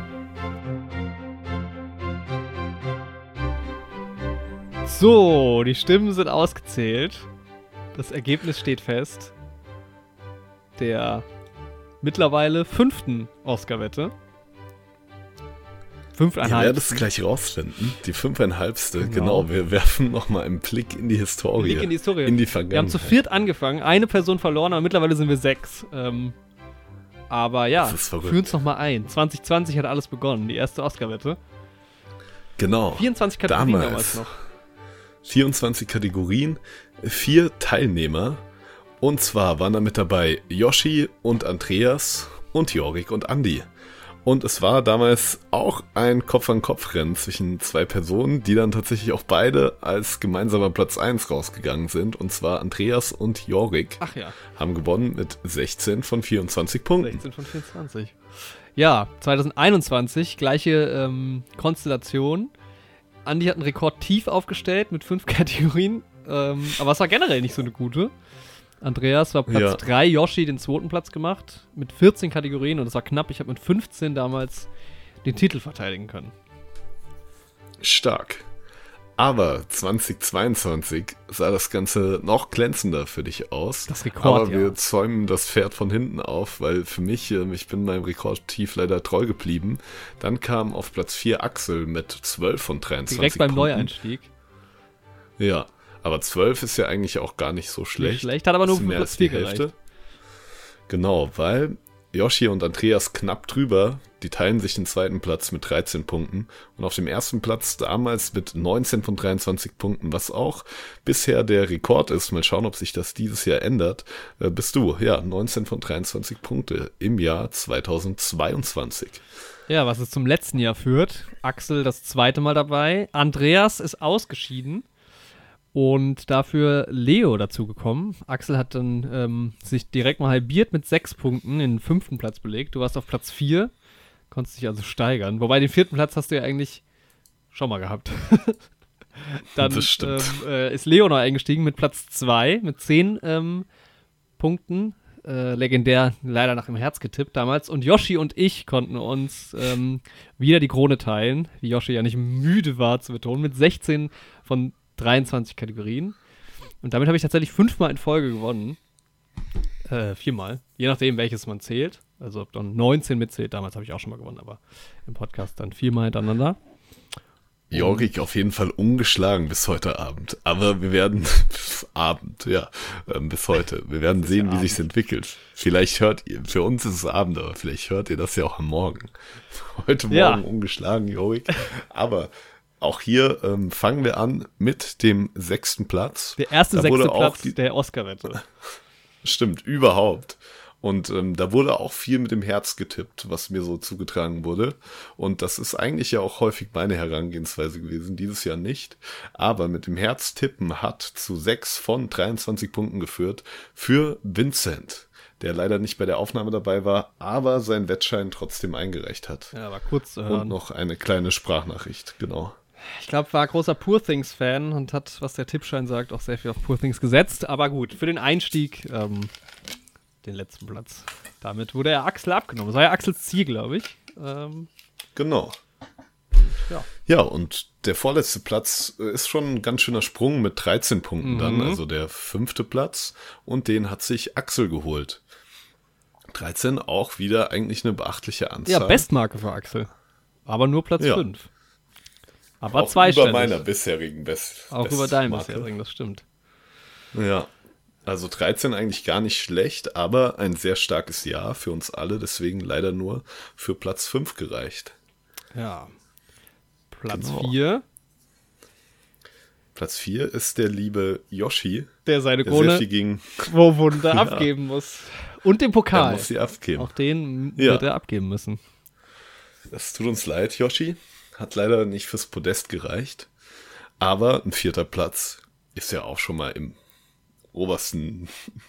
So, die Stimmen sind ausgezählt. Das Ergebnis steht fest. Der mittlerweile fünften Oscar-Wette. Fünfeinhalb. Ihr werdet es gleich rausfinden. Die fünfeinhalbste, genau. genau. Wir werfen nochmal einen Blick in die Historie. Blick in die Historie. In die Vergangenheit. Wir haben zu viert angefangen, eine Person verloren, aber mittlerweile sind wir sechs. Ähm, aber ja, führen uns nochmal ein. zwanzig zwanzig hat alles begonnen, die erste Oscar-Wette. Genau. vierundzwanzig Kategorien damals, damals noch. vierundzwanzig Kategorien, vier Teilnehmer. Und zwar waren da mit dabei Yoshi und Andreas und Jorik und Andi. Und es war damals auch ein Kopf-an-Kopf-Rennen zwischen zwei Personen, die dann tatsächlich auch beide als gemeinsamer Platz eins rausgegangen sind. Und zwar Andreas und Jorik. Ach ja. Haben gewonnen mit sechzehn von vierundzwanzig Punkten. sechzehn von vierundzwanzig. Ja, zwanzig einundzwanzig, gleiche ähm, Konstellation. Andi hat einen Rekord tief aufgestellt mit fünf Kategorien. Ähm, aber es war generell nicht so eine gute. Andreas war Platz drei, ja. Yoshi den zweiten Platz gemacht mit vierzehn Kategorien und es war knapp. Ich habe mit fünfzehn damals den Titel verteidigen können. Stark. Aber zwanzig zweiundzwanzig sah das Ganze noch glänzender für dich aus. Das Rekord, Aber wir ja. zäumen das Pferd von hinten auf, weil für mich, ich bin meinem Rekordtief leider treu geblieben. Dann kam auf Platz vier Axel mit zwölf von dreiundzwanzig Direkt beim Punkten. Neueinstieg. Ja. Aber zwölf ist ja eigentlich auch gar nicht so schlecht. Nicht schlecht, hat aber nur für Platz vier gereicht. Genau, weil Yoshi und Andreas knapp drüber, die teilen sich den zweiten Platz mit dreizehn Punkten. Und auf dem ersten Platz damals mit neunzehn von dreiundzwanzig Punkten, was auch bisher der Rekord ist. Mal schauen, ob sich das dieses Jahr ändert. Äh, bist du, ja, neunzehn von dreiundzwanzig Punkte im Jahr zweitausendzweiundzwanzig. Ja, was es zum letzten Jahr führt. Axel das zweite Mal dabei. Andreas ist ausgeschieden. Und dafür Leo dazugekommen. Axel hat dann ähm, sich direkt mal halbiert mit sechs Punkten in den fünften Platz belegt. Du warst auf Platz vier, konntest dich also steigern. Wobei den vierten Platz hast du ja eigentlich schon mal gehabt. Dann das stimmt. Ähm, äh, ist Leo noch eingestiegen mit Platz zwei, mit zehn ähm, Punkten. Äh, legendär, leider nach dem Herz getippt damals. Und Yoshi und ich konnten uns ähm, wieder die Krone teilen, wie Yoshi ja nicht müde war zu betonen, mit sechzehn von dreiundzwanzig Kategorien. Und damit habe ich tatsächlich fünfmal in Folge gewonnen. Äh, viermal. Je nachdem, welches man zählt. Also ob dann neunzehn mitzählt, damals habe ich auch schon mal gewonnen, aber im Podcast dann viermal hintereinander. Jorik auf jeden Fall ungeschlagen bis heute Abend. Aber wir werden, bis Abend, ja, ähm, bis heute. Wir werden sehen, wie Abend. sich's entwickelt. Vielleicht hört ihr, für uns ist es Abend, aber vielleicht hört ihr das ja auch am Morgen. Heute Morgen Ja. ungeschlagen, Jorik. Aber auch hier ähm, fangen wir an mit dem sechsten Platz. Der erste Da sechste wurde auch Platz die- der Oscar-Wette. Stimmt, überhaupt. Und ähm, da wurde auch viel mit dem Herz getippt, was mir so zugetragen wurde. Und das ist eigentlich ja auch häufig meine Herangehensweise gewesen, dieses Jahr nicht. Aber mit dem Herz tippen hat zu sechs von dreiundzwanzig Punkten geführt für Vincent, der leider nicht bei der Aufnahme dabei war, aber seinen Wettschein trotzdem eingereicht hat. Ja, war kurz zu Und hören. noch eine kleine Sprachnachricht, genau. Ich glaube, war großer Poor Things-Fan und hat, was der Tippschein sagt, auch sehr viel auf Poor Things gesetzt. Aber gut, für den Einstieg ähm, den letzten Platz. Damit wurde er Axel abgenommen. Das war ja Axels Ziel, glaube ich. Ähm, Genau. ja. Ja, und der vorletzte Platz äh, ist schon ein ganz schöner Sprung mit dreizehn Punkten dann, Mhm. also der fünfte Platz. Und den hat sich Axel geholt. dreizehn, auch wieder eigentlich eine beachtliche Anzahl. ja, Bestmarke für Axel. Aber nur Platz Ja. fünf. Aber auch zweistellig. über meiner bisherigen Best. Auch über deinen Bestmarke. bisherigen, das stimmt. Ja, also dreizehn eigentlich gar nicht schlecht, aber ein sehr starkes Jahr für uns alle, deswegen leider nur für Platz fünf gereicht. Ja. Platz Genau. vier, Platz vier ist der liebe Yoshi, der seine der sehr Krone viel gegen, wo Wunder abgeben muss. Und den er Pokal. muss sie abgeben. Auch den Ja. wird er abgeben müssen. Das tut uns leid, Yoshi. Hat leider nicht fürs Podest gereicht. Aber ein vierter Platz ist ja auch schon mal im obersten.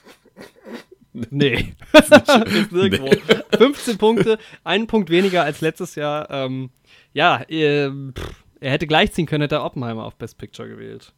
Nee. Ist nirgendwo. fünfzehn Punkte, einen Punkt weniger als letztes Jahr. Ähm, ja, äh, pff, er hätte gleichziehen können, hätte er Oppenheimer auf Best Picture gewählt.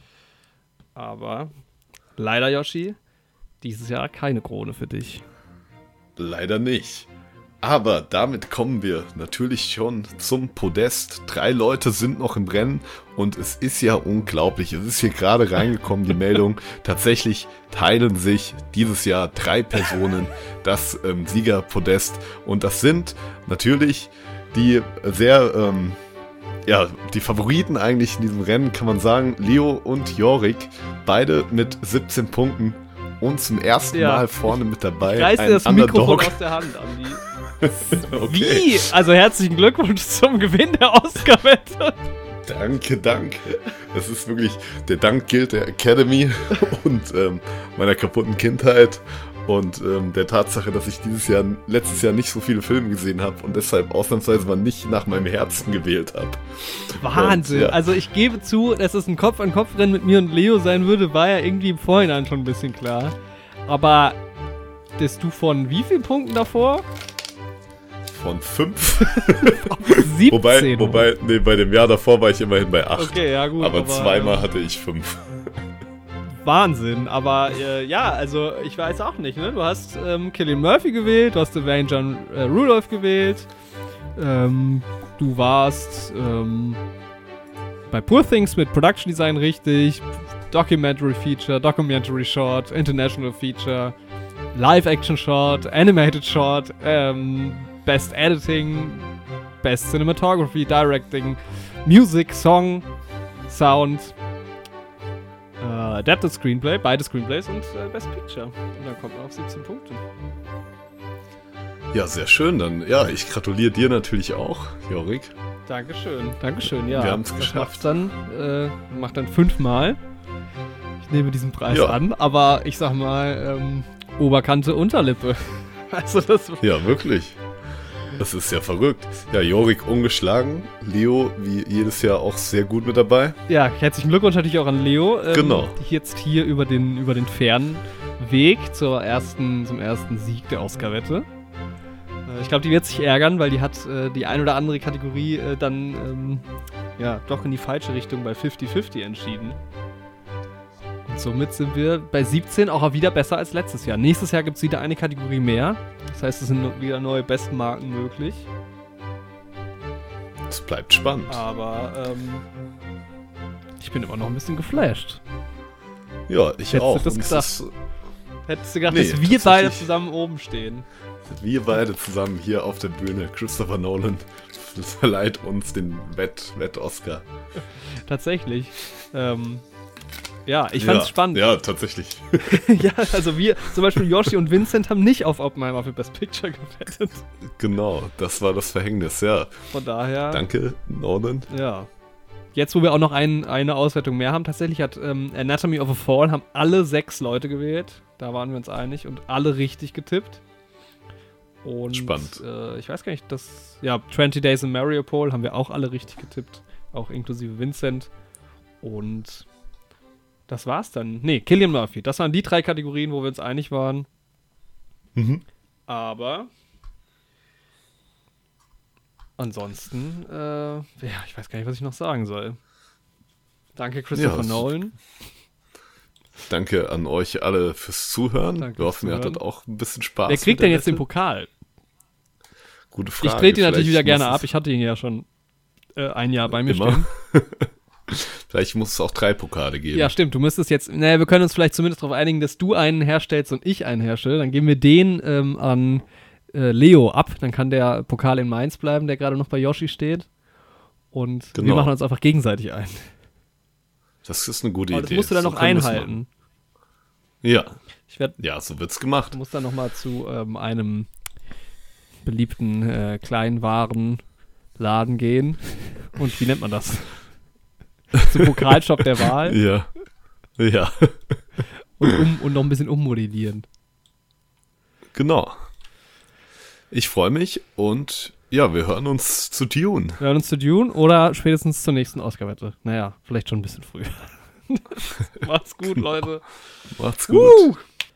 Aber leider, Yoshi, dieses Jahr keine Krone für dich. Leider nicht. Aber damit kommen wir natürlich schon zum Podest. Drei Leute sind noch im Rennen und es ist ja unglaublich. Es ist hier gerade reingekommen, die Meldung. Tatsächlich teilen sich dieses Jahr drei Personen das ähm, Siegerpodest. Und das sind natürlich die sehr, ähm, ja, die Favoriten eigentlich in diesem Rennen, kann man sagen. Leo und Jorik, beide mit siebzehn Punkten und zum ersten Ja. Mal vorne mit dabei. Reiß dir Ein das Mikrofon Underdog. aus der Hand, Andi. Okay. Wie? Also herzlichen Glückwunsch zum Gewinn der Oscar-Wette. Danke, danke. Es ist wirklich, der Dank gilt der Academy und ähm, meiner kaputten Kindheit und ähm, der Tatsache, dass ich dieses Jahr, letztes Jahr nicht so viele Filme gesehen habe und deshalb ausnahmsweise mal nicht nach meinem Herzen gewählt habe. Wahnsinn. Und, ja. Also ich gebe zu, dass es ein Kopf-an-Kopf-Rennen mit mir und Leo sein würde, war ja irgendwie im Vorhinein schon ein bisschen klar. Aber dass du von wie vielen Punkten davor? Von fünf. siebzehn. wobei, wobei, nee, bei dem Jahr davor war ich immerhin bei acht. Okay, ja gut. aber, zweimal hatte ich fünf. Wahnsinn. Aber äh, ja, also ich weiß auch nicht, ne? Du hast ähm, Cillian Murphy gewählt, du hast Dwayne John äh, Rudolph gewählt. Ähm, du warst ähm, bei Poor Things mit Production Design richtig, Documentary Feature, Documentary Short, International Feature, Live Action Short, Animated Short, ähm, Best Editing, Best Cinematography, Directing, Music, Song, Sound, äh, Adapted Screenplay, beide Screenplays und äh, Best Picture. Und dann kommt man auf siebzehn Punkte. Ja, sehr schön. Dann, ja, ich gratuliere dir natürlich auch, Jorik. Dankeschön, Dankeschön, ja. Wir haben's Das geschafft. macht's dann, äh, macht dann fünfmal. Ich nehme diesen Preis Ja. an, aber ich sag mal, ähm, Oberkante, Unterlippe. Also das Ja, wirklich. Das ist ja verrückt. Ja, Jorik ungeschlagen. Leo, wie jedes Jahr, auch sehr gut mit dabei. Ja, herzlichen Glückwunsch natürlich auch an Leo. Ähm, Genau. Jetzt hier über den, über den fairen Weg zur ersten, zum ersten Sieg der Oscar-Wette. Äh, ich glaube, die wird sich ärgern, weil die hat äh, die ein oder andere Kategorie äh, dann ähm, ja, doch in die falsche Richtung bei fünfzig fünfzig entschieden. Und somit sind wir bei siebzehn auch wieder besser als letztes Jahr. Nächstes Jahr gibt es wieder eine Kategorie mehr. Das heißt, es sind no- wieder neue Bestmarken möglich. Es bleibt spannend. Aber ähm, ich bin immer noch ein bisschen geflasht. Ja, ich Hättest du auch. das Und es gedacht? ist, Hättest du gedacht, Nee, dass wir beide tatsächlich. zusammen oben stehen. Wir beide zusammen hier auf der Bühne. Christopher Nolan verleiht uns den Wett, Wett-Oscar. Tatsächlich. Ähm, ja, ich fand's ja, spannend. Ja, tatsächlich. Ja, also wir, zum Beispiel Yoshi und Vincent haben nicht auf Oppenheimer für Best Picture gewettet. Genau, das war das Verhängnis, ja. Von daher, Danke, Nolan. ja. Jetzt, wo wir auch noch ein, eine Auswertung mehr haben, tatsächlich hat ähm, Anatomy of a Fall, haben alle sechs Leute gewählt. Da waren wir uns einig und alle richtig getippt. Und, Spannend. Äh, ich weiß gar nicht, das, ja, zwanzig Days in Mariupol haben wir auch alle richtig getippt. Auch inklusive Vincent. Und das war's dann. Nee, Cillian Murphy. Das waren die drei Kategorien, wo wir uns einig waren. Mhm. Aber ansonsten, äh, ja, ich weiß gar nicht, was ich noch sagen soll. Danke, Christopher Ja, Nolan. Danke an euch alle fürs Zuhören. Danke Wir hoffen, fürs ihr hattet Zuhören. auch ein bisschen Spaß. Wer mit kriegt der denn jetzt den Wette. Pokal? Gute Frage. Ich trete ihn natürlich Vielleicht wieder gerne muss ab. es Ich hatte ihn ja schon äh, ein Jahr bei mir immer. stehen. Vielleicht muss es auch drei Pokale geben. Ja, stimmt. Du müsstest jetzt, naja, wir können uns vielleicht zumindest darauf einigen, dass du einen herstellst und ich einen herstelle. Dann geben wir den ähm, an äh, Leo ab. Dann kann der Pokal in Mainz bleiben, der gerade noch bei Yoshi steht. Und wir Genau. machen uns einfach gegenseitig ein. Das ist eine gute Aber das Idee. musst du dann So noch können wir's einhalten. machen. Ja, Ich werde ja, so wird's gemacht. Du musst dann nochmal zu ähm, einem beliebten äh, Kleinwarenladen gehen. Und wie nennt man das? Zum Pokalshop der Wahl. Ja. Ja, Und, um, und noch ein bisschen ummodellieren. genau. Ich freue mich und ja, wir hören uns zu Dune. Wir hören uns zu Dune oder spätestens zur nächsten Oscar-Wette. Naja, vielleicht schon ein bisschen früher. Macht's gut, Leute. Macht's gut. Uh.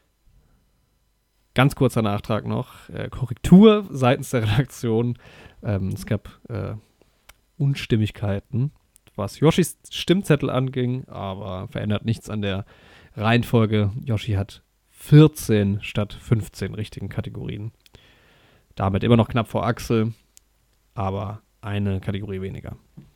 Ganz kurzer Nachtrag noch. Äh, Korrektur seitens der Redaktion. Ähm, es gab äh, Unstimmigkeiten, was Yoshis Stimmzettel anging, aber verändert nichts an der Reihenfolge. Yoshi hat vierzehn statt fünfzehn richtigen Kategorien. Damit immer noch knapp vor Axel, aber eine Kategorie weniger.